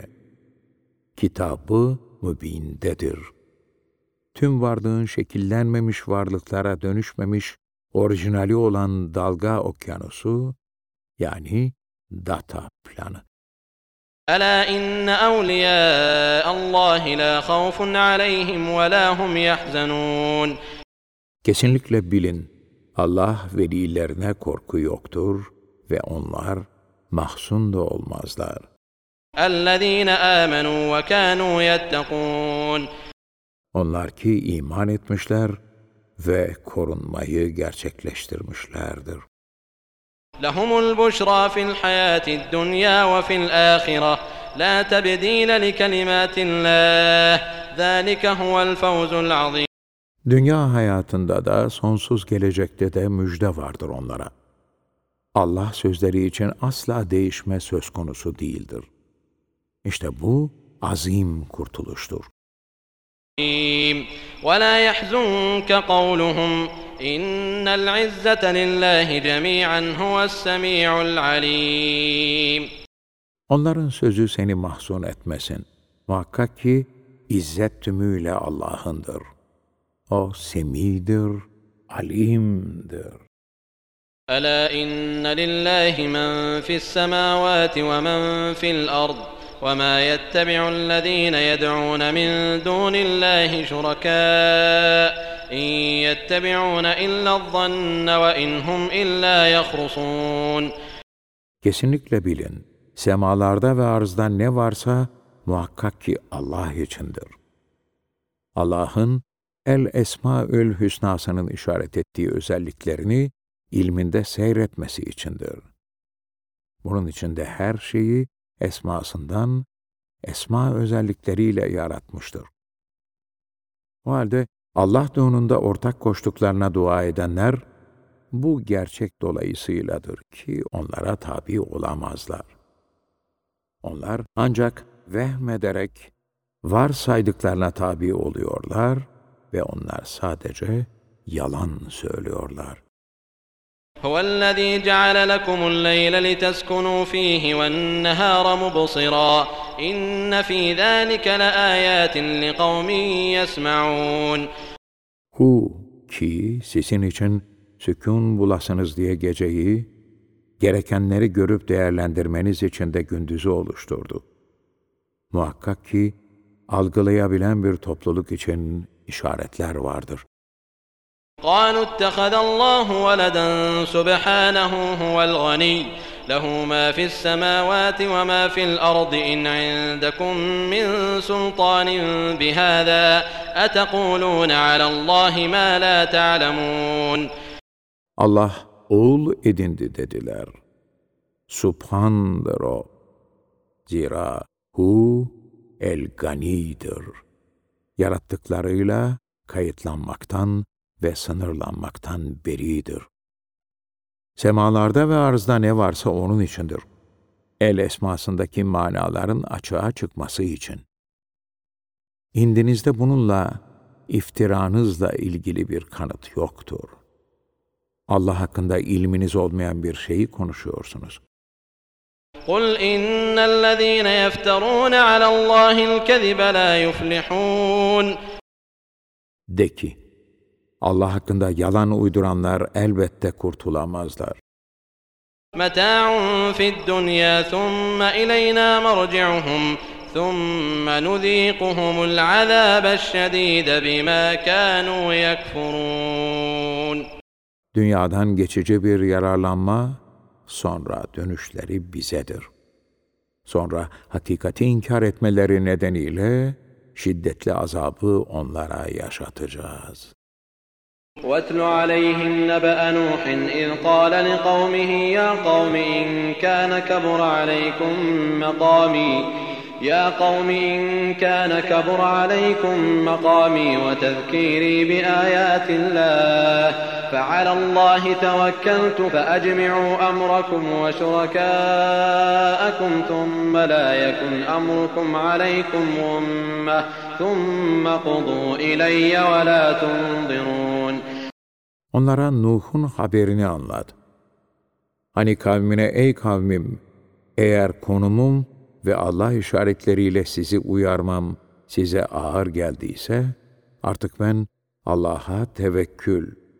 Kitab-ı Mübin'dedir. Tüm varlığın şekillenmemiş varlıklara dönüşmemiş orijinali olan dalga okyanusu, yani data planı. ألا إن أولياء الله لا خوف عليهم ولا هم يحزنون. Kesinlikle bilin, Allah velilerine korku yoktur ve onlar mahzun da olmazlar. الذين آمنوا وكانوا يتقون. Onlar ki iman etmişler ve korunmayı gerçekleştirmişlerdir. لهم البشرى في الحياة الدنيا وفي الآخرة لا تبديل لكلمات الله ذلك هو الفوز العظيم. Dünya hayatında da sonsuz gelecekte de müjde vardır onlara. Allah sözleri için asla değişme söz konusu değildir. İşte bu azim kurtuluştur. ولا يحزنك قولهم إن العزة لله جميعا هو السميع العليم. Onların sözü seni mahzun etmesin. Muhakkak ki izzet tümüyle Allah'ındır. O semidir, alimdir. ألا إن لله من في السماوات ومن في الأرض وما يتبع الذين يدعون من دون الله شركاء إن يتبعون إلا الظن وإن هم إلا يخرصون. Kesinlikle bilin, semalarda ve arzda ne varsa muhakkak ki Allah içindir. Allah'ın El-Esmaül Hüsna'sının işaret ettiği özelliklerini ilminde seyretmesi içindir. Bunun içinde her şeyi esmasından, esma özellikleriyle yaratmıştır. O halde Allah doğrunda ortak koştuklarına dua edenler, bu gerçek dolayısıyladır ki onlara tabi olamazlar. Onlar ancak vehmederek varsaydıklarına tabi oluyorlar ve onlar sadece yalan söylüyorlar. هو الذي جعل لكم الليل لتسكنوا فيه والنهار مبصرا إن في ذلك لآيات لقوم يسمعون. Hu ki sizin için sükun bulasınız diye geceyi, gerekenleri görüp değerlendirmeniz için de gündüzü oluşturdu. Muhakkak ki algılayabilen bir topluluk için işaretler vardır. قالوا اتخذ الله ولدا سبحانه هو الغني له ما في السماوات وما في الأرض إن عندكم من سلطان بهذا أتقولون على الله ما لا تعلمون. Allah oğul edindi dediler. Subhandır o. Zira hu el-ganidir. Yarattıklarıyla kayıtlanmaktan ve sınırlanmaktan beridir. Semalarda ve arzda ne varsa onun içindir. El esmasındaki manaların açığa çıkması için. İndinizde bununla, iftiranızla ilgili bir kanıt yoktur. Allah hakkında ilminiz olmayan bir şeyi konuşuyorsunuz. قُلْ إِنَّ الَّذ۪ينَ يَفْتَرُونَ عَلَى اللّٰهِ الْكَذِبَ لَا يُفْلِحُونَ. De ki, Allah hakkında yalan uyduranlar elbette kurtulamazlar. مَتَاعٌ فِي الدُّنْيَا ثُمَّ إِلَيْنَا مَرْجِعُهُمْ ثُمَّ نُذِيقُهُمُ الْعَذَابَ الشَّد۪يدَ بِمَا كَانُوا يَكْفُرُونَ. Dünyadan geçici bir yararlanma, sonra dönüşleri bizedir. Sonra hakikati inkar etmeleri nedeniyle şiddetli azabı onlara yaşatacağız. وَاتْلُ عَلَيْهِمْ نَبَأَ نُوحٍ إِذْ قَالَ لِقَوْمِهِ يَا قَوْمِ إِنْ كَانَ كَبُرَ عَلَيْكُمْ مَقَامِي يَا قَوْمِ إِنْ كَانَ كَبُرَ عَلَيْكُمْ مَقَامِي وَتَذْكِيرِي بِآيَاتِ اللَّهِ فَعَلَى اللَّهِ تَوَكَّلْتُ فَأَجْمِعُوا أَمْرَكُمْ وَشُرَكَاءَكُمْ ثُمَّ لَا يَكُنْ أَمْرُكُمْ عَلَيْكُمْ غُمَّةً ثُمَّ قُضُوا إِلَيَّ وَلَا تُنظِرُونَ. Onlara Nuh'un haberini anlat. Hani kavmine, ey kavmim, eğer konumum ve Allah işaretleriyle sizi uyarmam size ağır geldiyse, artık ben Allah'a tevekkül,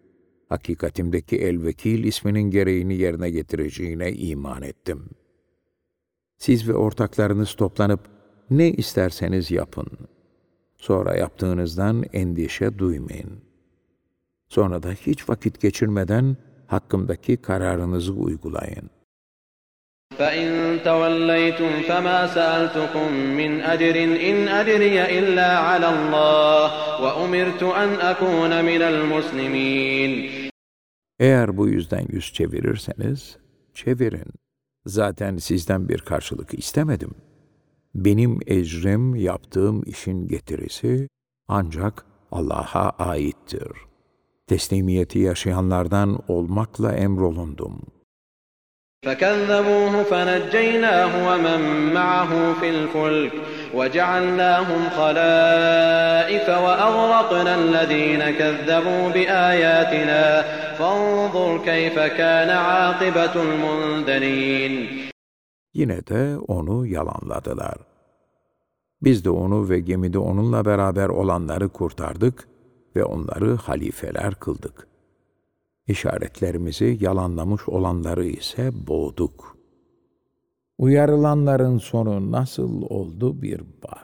hakikatimdeki el-Vekil isminin gereğini yerine getireceğine iman ettim. Siz ve ortaklarınız toplanıp ne isterseniz yapın. Sonra yaptığınızdan endişe duymayın. Sonra da hiç vakit geçirmeden hakkımdaki kararınızı uygulayın. فَإِن تَوَلَّيْتُمْ فَمَا سَأَلْتُكُم مِّنْ أَجْرٍ إِنْ أَجْرِيَ إِلَّا عَلَى اللّٰهِ وَأُمِرْتُ أَنْ أَكُونَ مِنَ الْمُسْلِمِينَ. Eğer bu yüzden yüz çevirirseniz, çevirin. Zaten sizden bir karşılık istemedim. Benim ecrim, yaptığım işin getirisi ancak Allah'a aittir. Teslimiyeti yaşayanlardan olmakla emrolundum. فَكَذَّبُوهُ فَنَجَّيْنَاهُ وَمَن مَّعَهُ فِي الْفُلْكِ وَجَعَلْنَاهُمْ خَلَائِفَ وَأَغْرَقْنَا الَّذِينَ كَذَّبُوا بِآيَاتِنَا فَانظُرْ كَيْفَ كَانَ عَاقِبَةُ الْمُنذَرِينَ. Yine de onu yalanladılar. Biz de onu ve gemide onunla beraber olanları kurtardık ve onları halifeler kıldık. İşaretlerimizi yalanlamış olanları ise boğduk. Uyarılanların sonu nasıl oldu bir bak.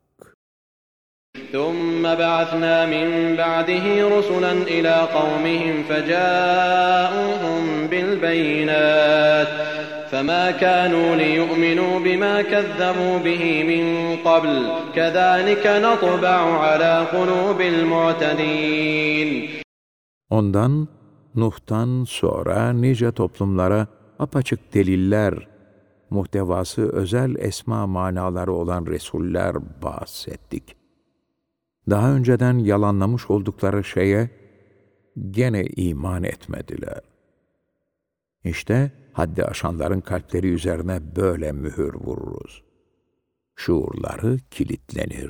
ثُمَّ بَعَثْنَا مِن بَعْدِهِ رُسُلًا إِلَى قَوْمِهِمْ فَجَاءُوهُم بِالْبَيِّنَاتِ فَمَا كَانُوا لِيُؤْمِنُوا بِمَا كَذَّبُوا بِهِ مِن قَبْلُ كَذَٰلِكَ نَطْبَعُ عَلَىٰ قُلُوبِ الْمُعْتَدِينَ. Ondan, Nuh'tan sonra nice toplumlara apaçık deliller, muhtevası özel esma manaları olan resuller bahsettik. Daha önceden yalanlamış oldukları şeye gene iman etmediler. İşte haddi aşanların kalpleri üzerine böyle mühür vururuz. Şuurları kilitlenir.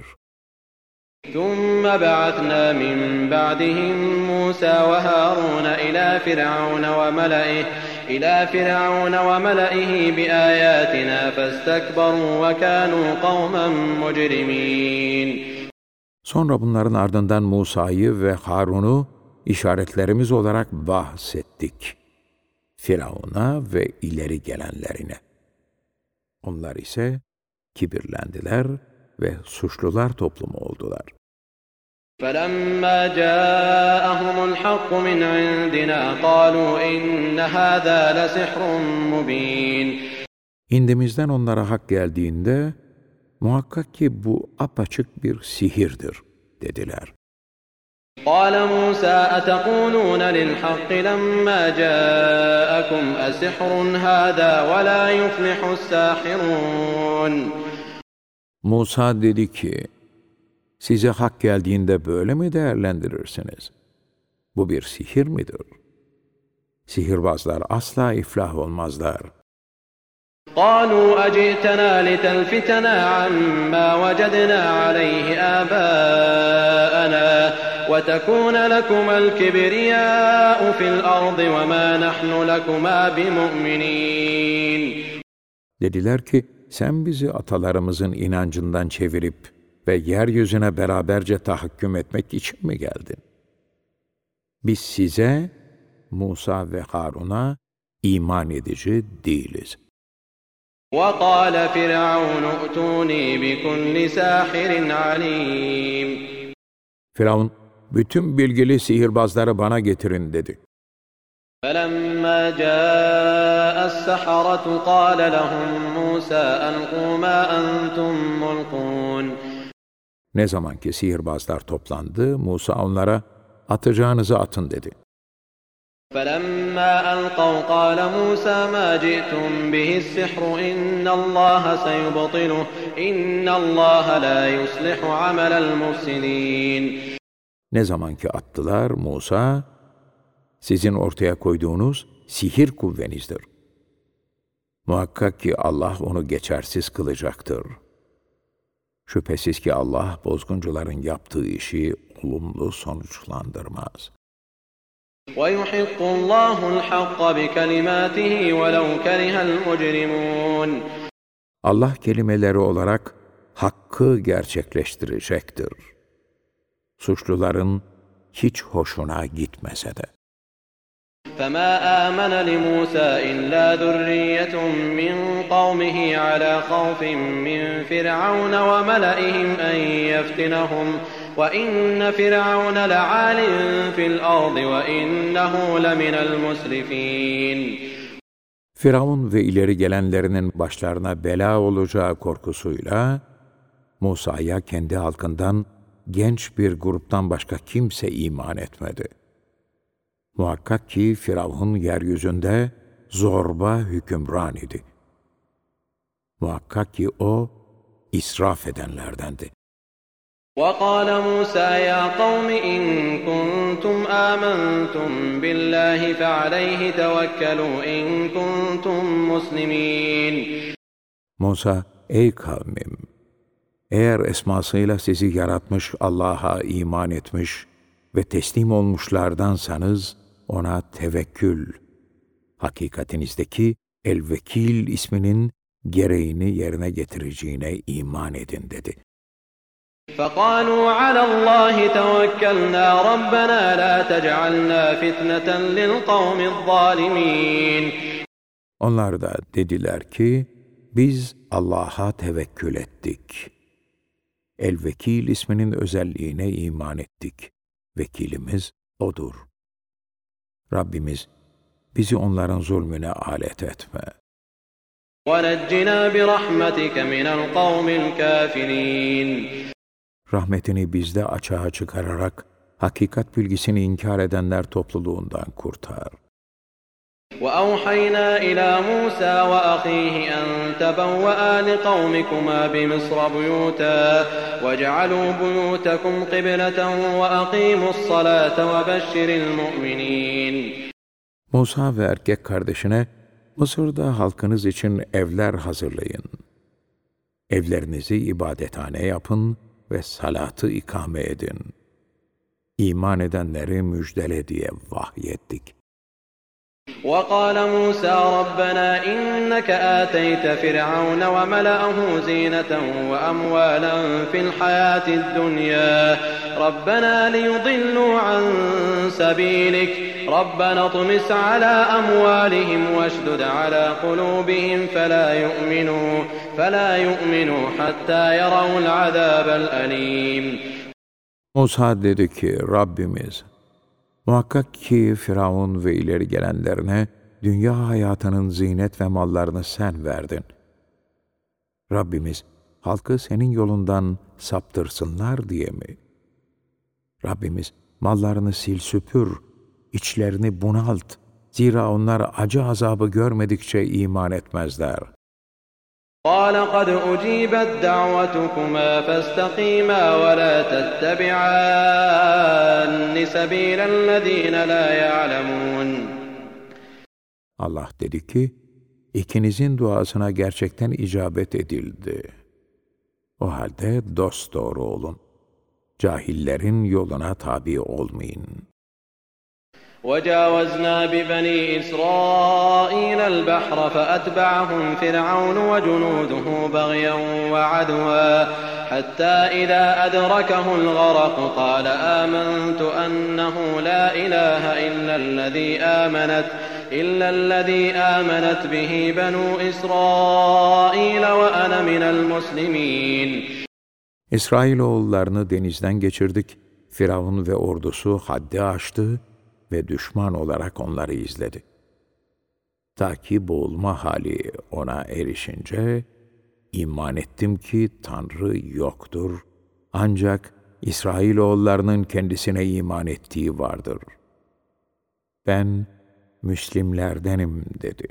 ثُمَّ بَعَثْنَا مِن بَعْدِهِم مُّوسَىٰ وَهَارُونَ إِلَىٰ فِرْعَوْنَ وَمَلَئِهِ إِلَىٰ فِرْعَوْنَ وَمَلَئِهِ بِآيَاتِنَا فَاسْتَكْبَرُوا وَكَانُوا قَوْمًا مُجْرِمِينَ. Sonra bunların ardından Musa'yı ve Harun'u işaretlerimiz olarak bahsettik. Firavun'a ve ileri gelenlerine. Onlar ise kibirlendiler ve suçlular toplumu oldular. فَلَمَّا جَاءَهُمُ الْحَقُّ مِنْ عِندِنَا قَالُوا إِنَّ هَٰذَا لَسِحْرٌ مُّبِينٌ. İndimizden onlara hak geldiğinde, muhakkak ki bu apaçık bir sihirdir, dediler. قَالَ مُوسَىٰ أَتَقُولُونَ لِلْحَقِّ لَمَّا جَاءَكُمْ أَسِحْرٌ هَٰذَا وَلَا يُفْلِحُ السَّاحِرُونَ. Musa dedi ki, size hak geldiğinde böyle mi değerlendirirsiniz? Bu bir sihir midir? Sihirbazlar asla iflah olmazlar. قَالُوا أَجِئْتَنَا لِتَلْفِتَنَا عَمَّا وَجَدْنَا عَلَيْهِ آبَاءَنَا وَتَكُونَ لَكُمَا الْكِبْرِيَاءُ فِي الْأَرْضِ وَمَا نَحْنُ لَكُمَا بِمُؤْمِنِينَ. Dediler ki, sen bizi atalarımızın inancından çevirip ve yeryüzüne beraberce tahakküm etmek için mi geldin? Biz size, Musa ve Harun'a iman edici değiliz. وَقَالَ فِرْعَوْنُ ائْتُونِي بِكُلِّ سَاحِرٍ عَلِيمٍ. Firavun, bütün bilgili sihirbazları bana getirin dedi. فَلَمَّا جَاءَ السَّحَرَةُ قَالَ لَهُم مُّوسَىٰ أَلْقُوا مَا أَنتُم مُّلْقُونَ. Ne zaman ki sihirbazlar toplandı, Musa onlara, atacağınızı atın dedi. فَلَمَّا أَلْقَوْا قَالَ مُوسَىٰ مَا جِئْتُم بِهِ السِّحْرُ إِنَّ اللَّهَ سَيُبْطِلُهُ إِنَّ اللَّهَ لَا يُصْلِحُ عَمَلَ الْمُفْسِدِينَ. Ne zaman ki attılar, Musa, sizin ortaya koyduğunuz sihir kuvvenizdir. Muhakkak ki Allah onu geçersiz kılacaktır. Şüphesiz ki Allah bozguncuların yaptığı işi olumlu sonuçlandırmaz. وَيُحِقُّ اللّٰهُ الْحَقَّ بِكَلِمَاتِهِ وَلَوْ كَرِهَ الْمُجْرِمُونَ. Allah kelimeleri olarak hakkı gerçekleştirecektir. Suçluların hiç hoşuna gitmese de. فما آمن لموسى إلا ذرية من قومه على خوف من فرعون وملئهم أن يفتنهم وإن فرعون لعال في الأرض وإنه لمن المسرفين. Firavun ve ileri gelenlerinin başlarına bela olacağı korkusuyla Musa'ya kendi halkından genç bir gruptan başka kimse iman etmedi. Muhakkak ki Firavun yeryüzünde zorba hükümran idi. Muhakkak ki o israf edenlerdendi. وقال موسى يا قوم إن كنتم آمنتم بالله فعليه توكلوا إن كنتم مسلمين. Musa, ey kavmim! Eğer esmasıyla sizi yaratmış Allah'a iman etmiş ve teslim olmuşlardansanız ona tevekkül, hakikatinizdeki El-Vekil isminin gereğini yerine getireceğine iman edin dedi. فقالوا على الله توكلنا ربنا لا تجعلنا فتنة للقوم الظالمين. Onlar da dediler ki, biz Allah'a tevekkül ettik. El-Vekil isminin özelliğine iman ettik. Vekilimiz O'dur. Rabbimiz, bizi onların zulmüne alet etme. وَنَجِّنَا بِرَحْمَتِكَ مِنَ الْقَوْمِ الْكَافِرِينَ. Rahmetini bizde açığa çıkararak hakikat bilgisini inkar edenler topluluğundan kurtar. وَأَوْحَيْنَا إِلَى مُوسَى وَأَخِيهِ أَن تَبَوَّآ لِقَوْمِكُمَا بِمِصْرَ بُيُوتًا وَاجْعَلُوا بُيُوتَكُمْ قِبْلَةً وَأَقِيمُوا الصَّلَاةَ وَبَشِّرِ الْمُؤْمِنِينَ. Musa ve erkek kardeşine, Mısır'da halkınız için evler hazırlayın. Evlerinizi ibadethane yapın ve salatı ikame edin. İman edenleri müjdele diye vahyettik. وَقَالَ مُوسَى رَبَّنَا إِنَّكَ آتَيْتَ فِرْعَوْنَ وَمَلَأَهُ زِينَةً وَأَمْوَالًا فِي الْحَيَاةِ الدُّنْيَا رَبَّنَا لِيُضِلُّوا عَن سَبِيلِكَ رَبَّنَا اطْمِسْ عَلَى أَمْوَالِهِمْ وَاشْدُدْ عَلَى قُلُوبِهِمْ فَلَا يُؤْمِنُوا فَلَا يُؤْمِنُوا حَتَّى يَرَوْا الْعَذَابَ الْأَلِيمَ. Musa dedi ki, Rabbimiz, muhakkak ki Firavun ve ileri gelenlerine dünya hayatının zinet ve mallarını sen verdin. Rabbimiz, halkı senin yolundan saptırsınlar diye mi? Rabbimiz, mallarını sil süpür, içlerini bunalt. Zira onlar acı azabı görmedikçe iman etmezler. قَالَ قَدْ أُجِيبَتْ دَعْوَتُكُمَا فَاسْتَقِيمَا وَلَا تَتَّبِعَانِّ سَبِيلَ الَّذ۪ينَ لَا يَعْلَمُونَ. Allah dedi ki, ikinizin duasına gerçekten icabet edildi. O halde dosdoğru olun. Cahillerin yoluna tabi olmayın. وَجَاوَزْنَا بِبَنِي إِسْرَائِيلَ الْبَحْرَ فَأَتْبَعَهُمْ فِرْعَوْنُ وَجُنُودُهُ بَغْيًا وَعَدْوًا حَتَّى إِذَا أَدْرَكَهُ الْغَرَقُ قَالَ آمَنْتُ أَنَّهُ لَا إِلَهَ إِلَّا الَّذِي آمَنَتْ إِلَّا الَّذِي آمَنَتْ بِهِ بَنُو إِسْرَائِيلَ وَأَنَا مِنَ الْمُسْلِمِينَ. İsrailoğullarını denizden geçirdik. Firavun ve ordusu haddi aştı ve düşman olarak onları izledi. Ta ki boğulma hali ona erişince, iman ettim ki Tanrı yoktur, ancak İsrailoğullarının kendisine iman ettiği vardır. Ben Müslimlerdenim dedi.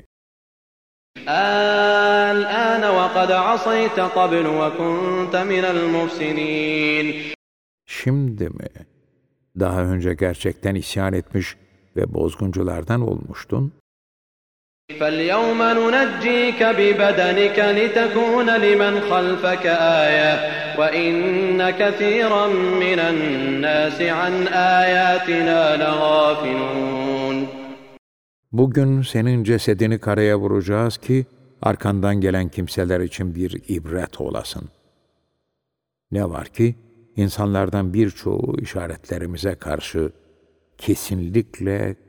الآن وقد عصيت قبل وكنت من المفسدين. Şimdi mi? Daha önce gerçekten isyan etmiş ve bozgunculardan olmuştun. فَالْيَوْمَ نُنَجِّيكَ بِبَدَنِكَ لِتَكُونَ لِمَنْ خَلْفَكَ آيَةً وَإِنَّ كَثِيرًا مِنَ النَّاسِ عَنْ آيَاتِنَا لَغَافِلُونَ. Bugün senin cesedini karaya vuracağız ki arkandan gelen kimseler için bir ibret olasın. Ne var ki insanlardan birçoğu işaretlerimize karşı kesinlikle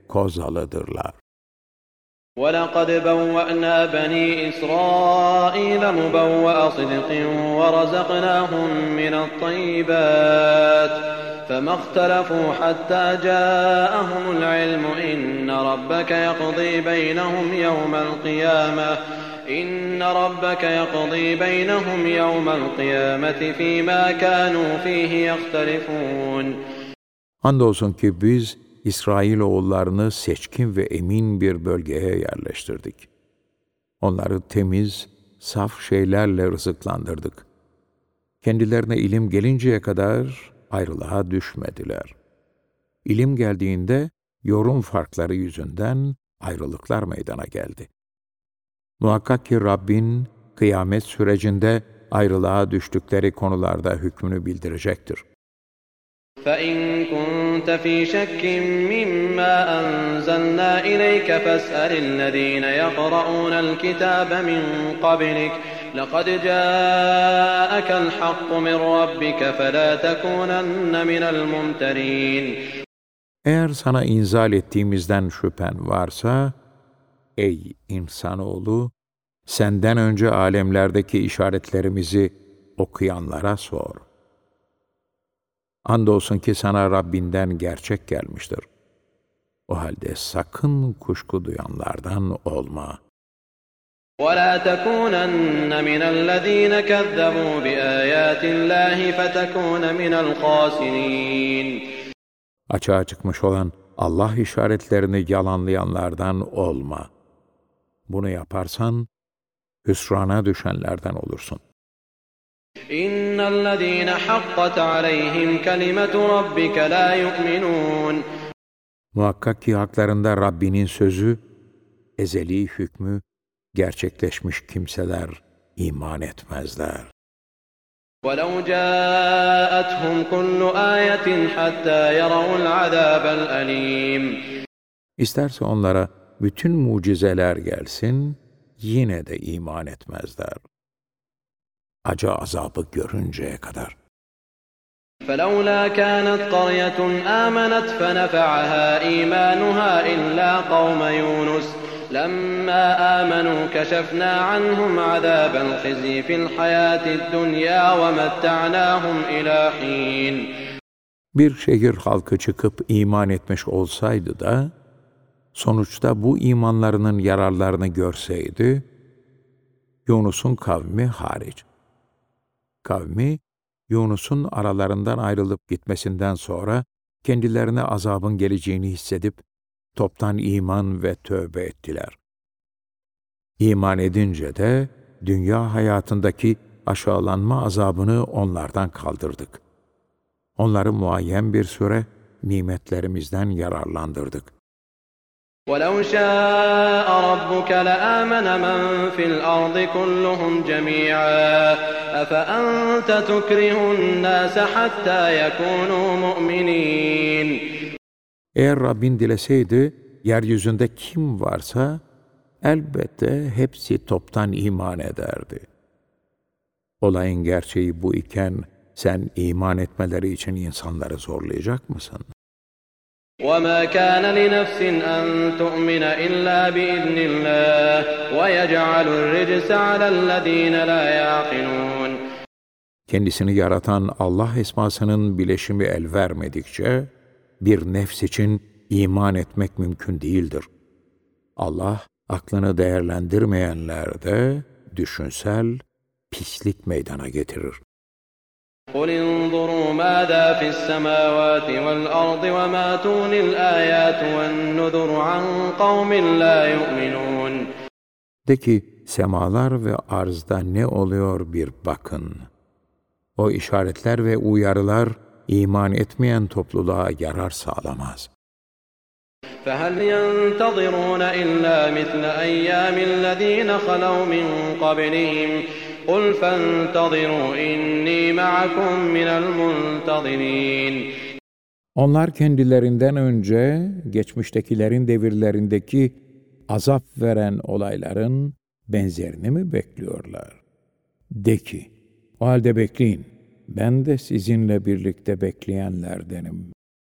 kozalıdırlar. وَلَقَدْ بَوَّأْنَا بَنِي إِسْرَائِيلَ مُبَوَّأَ صِدْقٍ وَرَزَقْنَاهُم مِّنَ الطَّيِّبَاتِ فَمَا اخْتَلَفُوا حَتَّىٰ جَاءَهُمُ الْعِلْمُ إِنَّ رَبَّكَ يَقْضِي بَيْنَهُمْ يَوْمَ الْقِيَامَةِ إِنَّ رَبَّكَ يَقْضِي بَيْنَهُمْ يَوْمَ الْقِيَامَةِ فِيمَا كَانُوا فِيهِ يَخْتَلِفُونَ. Andolsun ki biz İsrailoğullarını seçkin ve emin bir bölgeye yerleştirdik. Onları temiz, saf şeylerle rızıklandırdık. Kendilerine ilim gelinceye kadar ayrılığa düşmediler. İlim geldiğinde yorum farkları yüzünden ayrılıklar meydana geldi. Muhakkak ki Rabbin kıyamet sürecinde ayrılığa düştükleri konularda hükmünü bildirecektir. فَإِن كُنتَ فِي شَكٍّ مِّمَّا أَنزَلْنَا إِلَيْكَ فَاسْأَلِ الَّذِينَ يَقْرَؤُونَ الْكِتَابَ مِن قَبْلِكَ لَقَدْ جَاءَكَ الْحَقُّ مِن رَّبِّكَ فَلَا تَكُونَنَّ مِنَ الْمُمْتَرِينَ. Eğer sana inzal ettiğimizden şüphen varsa, ey insanoğlu, senden önce alemlerdeki işaretlerimizi okuyanlara sor. Andolsun ki sana Rabbinden gerçek gelmiştir. O halde sakın kuşku duyanlardan olma. وَلَا تَكُونَنَّ مِنَ الَّذ۪ينَ كَذَّبُوا بِآيَاتِ اللّٰهِ فَتَكُونَ مِنَ الْخَاسِرِينَ. Açığa çıkmış olan Allah işaretlerini yalanlayanlardan olma. Bunu yaparsan hüsrana düşenlerden olursun. اِنَّ الَّذ۪ينَ حَقَّتْ عَلَيْهِمْ كَلِمَةُ رَبِّكَ لَا يُؤْمِنُونَ. Muhakkak ki haklarında Rabbinin sözü, ezeli hükmü gerçekleşmiş kimseler iman etmezler. وَلَوْ جَاءَتْهُمْ كُلُّ آيَةٍ حَتَّى يَرَوُا الْعَذَابَ الْأَلِيمَ. İsterse onlara bütün mucizeler gelsin, yine de iman etmezler. Acı azabı görünceye kadar. فَلَوْلَا كَانَتْ قَرْيَةٌ آمَنَتْ فَنَفَعَهَا إِيمَانُهَا إِلَّا قَوْمَ يُونُسَ لَمَّا آمَنُوا كَشَفْنَا عَنْهُمْ عَذَابَ الْخِزْيِ فِي الْحَيَاةِ الدُّنْيَا وَمَتَّعْنَاهُمْ إِلَى حِينٍ. Bir şehir halkı çıkıp iman etmiş olsaydı da, sonuçta bu imanlarının yararlarını görseydi, Yunus'un kavmi hariç. Kavmi, Yunus'un aralarından ayrılıp gitmesinden sonra kendilerine azabın geleceğini hissedip toptan iman ve tövbe ettiler. İman edince de dünya hayatındaki aşağılanma azabını onlardan kaldırdık. Onları muayyen bir süre nimetlerimizden yararlandırdık. وَلَوْ شَاءَ رَبُّكَ لَآمَنَ مَنْ فِي الْأَرْضِ كُلُّهُمْ جَمِيعًا أَفَأَنْتَ تُكْرِهُ النَّاسَ حَتَّى يَكُونُوا مُؤْمِنِينَ. Eğer Rabbin dileseydi, yeryüzünde kim varsa, elbette hepsi toptan iman ederdi. Olayın gerçeği bu iken, sen iman etmeleri için insanları zorlayacak mısın? وَمَا كَانَ لِنَفْسٍ أَن تُؤْمِنَ إِلَّا بِإِذْنِ اللّٰهِ وَيَجْعَلُ الرِّجْسَ عَلَى الَّذ۪ينَ لَا يَعْقِلُونَ. Kendisini yaratan Allah esmasının bileşimi el vermedikçe, bir nefs için iman etmek mümkün değildir. Allah, aklını değerlendirmeyenlerde düşünsel pislik meydana getirir. قُلْ انظُرُوا مَاذَا فِي السَّمَاوَاتِ وَالْأَرْضِ وَمَا تُغْنِي الْآيَاتُ وَالنُّذُرُ عَنْ قَوْمٍ لَا يُؤْمِنُونَ. De ki, semalar ve arzda ne oluyor bir bakın. O işaretler ve uyarılar, iman etmeyen topluluğa yarar sağlamaz. فَهَلْ يَنْتَظِرُونَ إِلَّا مِثْلَ أَيَّامِ الَّذ۪ينَ خَلَوْا مِنْ قَبْلِهِمْ قُلْ فَانْتَظِرُوا إِنِّي مَعَكُمْ مِنَ الْمُنْتَظِرِينَ. Onlar kendilerinden önce, geçmiştekilerin devirlerindeki azap veren olayların benzerini mi bekliyorlar? De ki, o halde bekleyin, ben de sizinle birlikte bekleyenlerdenim.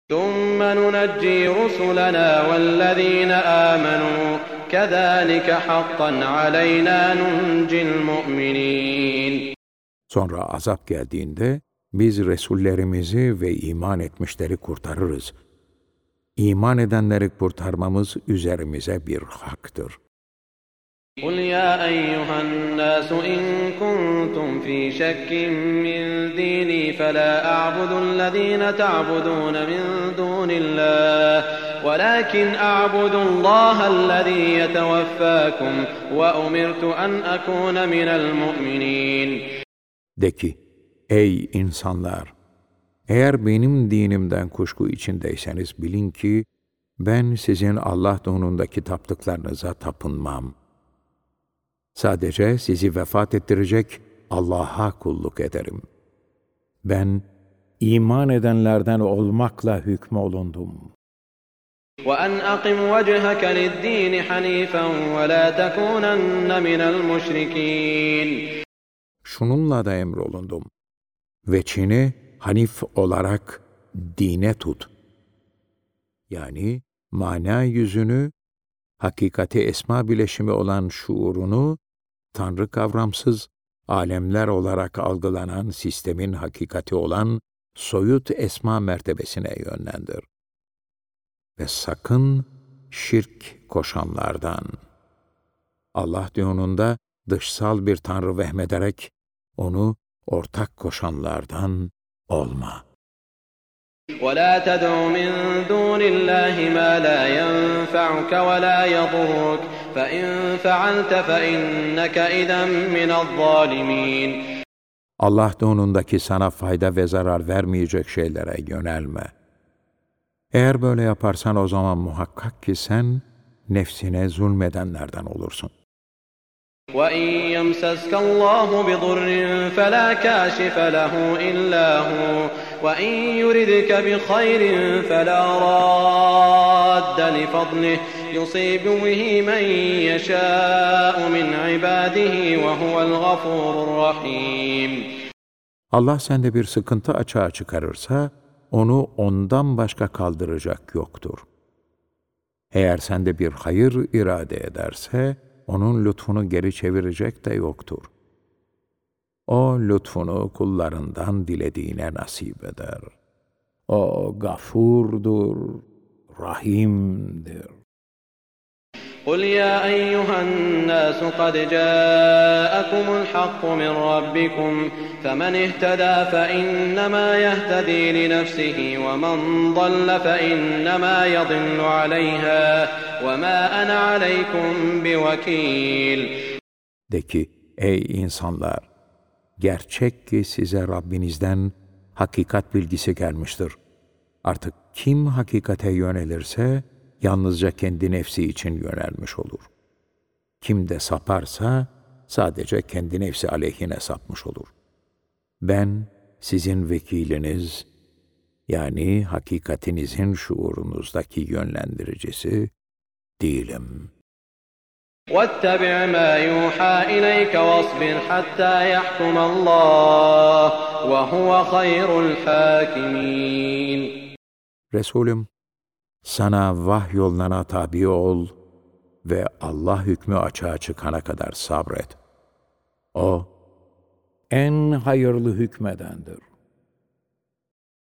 ثُمَّ نُنَجِّي رُسُلَنَا وَالَّذِينَ آمَنُوا كَذَٰلِكَ حَقًّا عَلَيْنَا نُنْجِي الْمُؤْمِنِينَ. Sonra azap geldiğinde biz Resullerimizi ve iman etmişleri kurtarırız. İman edenleri kurtarmamız üzerimize bir haktır. قُلْ يَا أَيُّهَا النَّاسُ إِن كُنتُمْ فِي شَكٍّ مِّن دِينِي فَلَا أَعْبُدُ الَّذِينَ تَعْبُدُونَ مِن دُونِ اللَّهِ وَلَٰكِنْ أَعْبُدُ اللَّهَ الَّذِي يَتَوَفَّاكُمْ وَأُمِرْتُ أَنْ أَكُونَ مِنَ الْمُؤْمِنِينَ. De ki, ey insanlar! Eğer benim dinimden kuşku içindeyseniz bilin ki, ben sizin Allah donundaki taptıklarınıza tapınmam. Sadece sizi vefat ettirecek Allah'a kulluk ederim. Ben, iman edenlerden olmakla hükmolundum. وَأَنْ أَقِمْ وَجْهَكَ لِلدِّينِ حَنِيفًا وَلَا تَكُونَنَّ مِنَ الْمُشْرِكِينَ. Şununla da emrolundum. Veçhini hanif olarak dine tut. Yani mana yüzünü, hakikati esma bileşimi olan şuurunu, Tanrı kavramsız, alemler olarak algılanan sistemin hakikati olan soyut esma mertebesine yönlendir. Ve sakın şirk koşanlardan. Allah yolunda dışsal bir tanrı vehmederek onu ortak koşanlardan olma. وَلَا تَدْعُ مِن دُونِ اللَّهِ مَا لَا يَنفَعُكَ وَلَا يَضُرُّكَ فَإِن فَعَلْتَ فَإِنَّكَ إِذًا مِنَ الظَّالِمِينَ. Allah donundaki sana fayda ve zarar vermeyecek şeylere yönelme. Eğer böyle yaparsan o zaman muhakkak ki sen nefsine zulmedenlerden olursun. وَإِن يَمْسَسْكَ اللَّهُ بِضُرٍّ فَلَا كَاشِفَ لَهُ إِلَّا هُوَ وَإِن يُرِدْكَ بِخَيْرٍ فَلَا رَادَّ لِفَضْلِهِ يُصِيبُ بِهِ مَن يَشَاءُ مِنْ عِبَادِهِ وَهُوَ الْغَفُورُ الرَّحِيمُ. Allah sende bir sıkıntı açığa çıkarırsa, onu ondan başka kaldıracak yoktur. Eğer sende bir hayır irade ederse, onun lütfunu geri çevirecek de yoktur. O lütfunu kullarından dilediğine nasip eder. O gafurdur, rahimdir. قُلْ يَا أَيُّهَا النَّاسُ قَدْ جَاءَكُمُ الْحَقُّ مِنْ رَبِّكُمْ فَمَنِ اهْتَدَىٰ فَإِنَّمَا يَهْتَدِي لِنَفْسِهِ وَمَنْ ضَلَّ فَإِنَّمَا يَضِلُّ عَلَيْهَا وَمَا أَنَا عَلَيْكُمْ بِوَكِيلٍ. De ki, ey insanlar! Gerçek ki size Rabbinizden hakikat bilgisi gelmiştir. Artık kim hakikate yönelirse, yalnızca kendi nefsi için yönelmiş olur. Kim de saparsa, sadece kendi nefsi aleyhine sapmış olur. Ben, sizin vekiliniz, yani hakikatinizin şuurunuzdaki yönlendiricisi değilim. وَاتَّبِعْ مَا يُوحَى إِلَيْكَ وَاصْبِرْ حَتَّى يَحْكُمَ اللَّهُ وَهُوَ خَيْرُ الْحَاكِمِينَ. Resulüm, sana vahyolunana tabi ol ve Allah hükmü açığa çıkana kadar sabret. O, en hayırlı hükmedendir.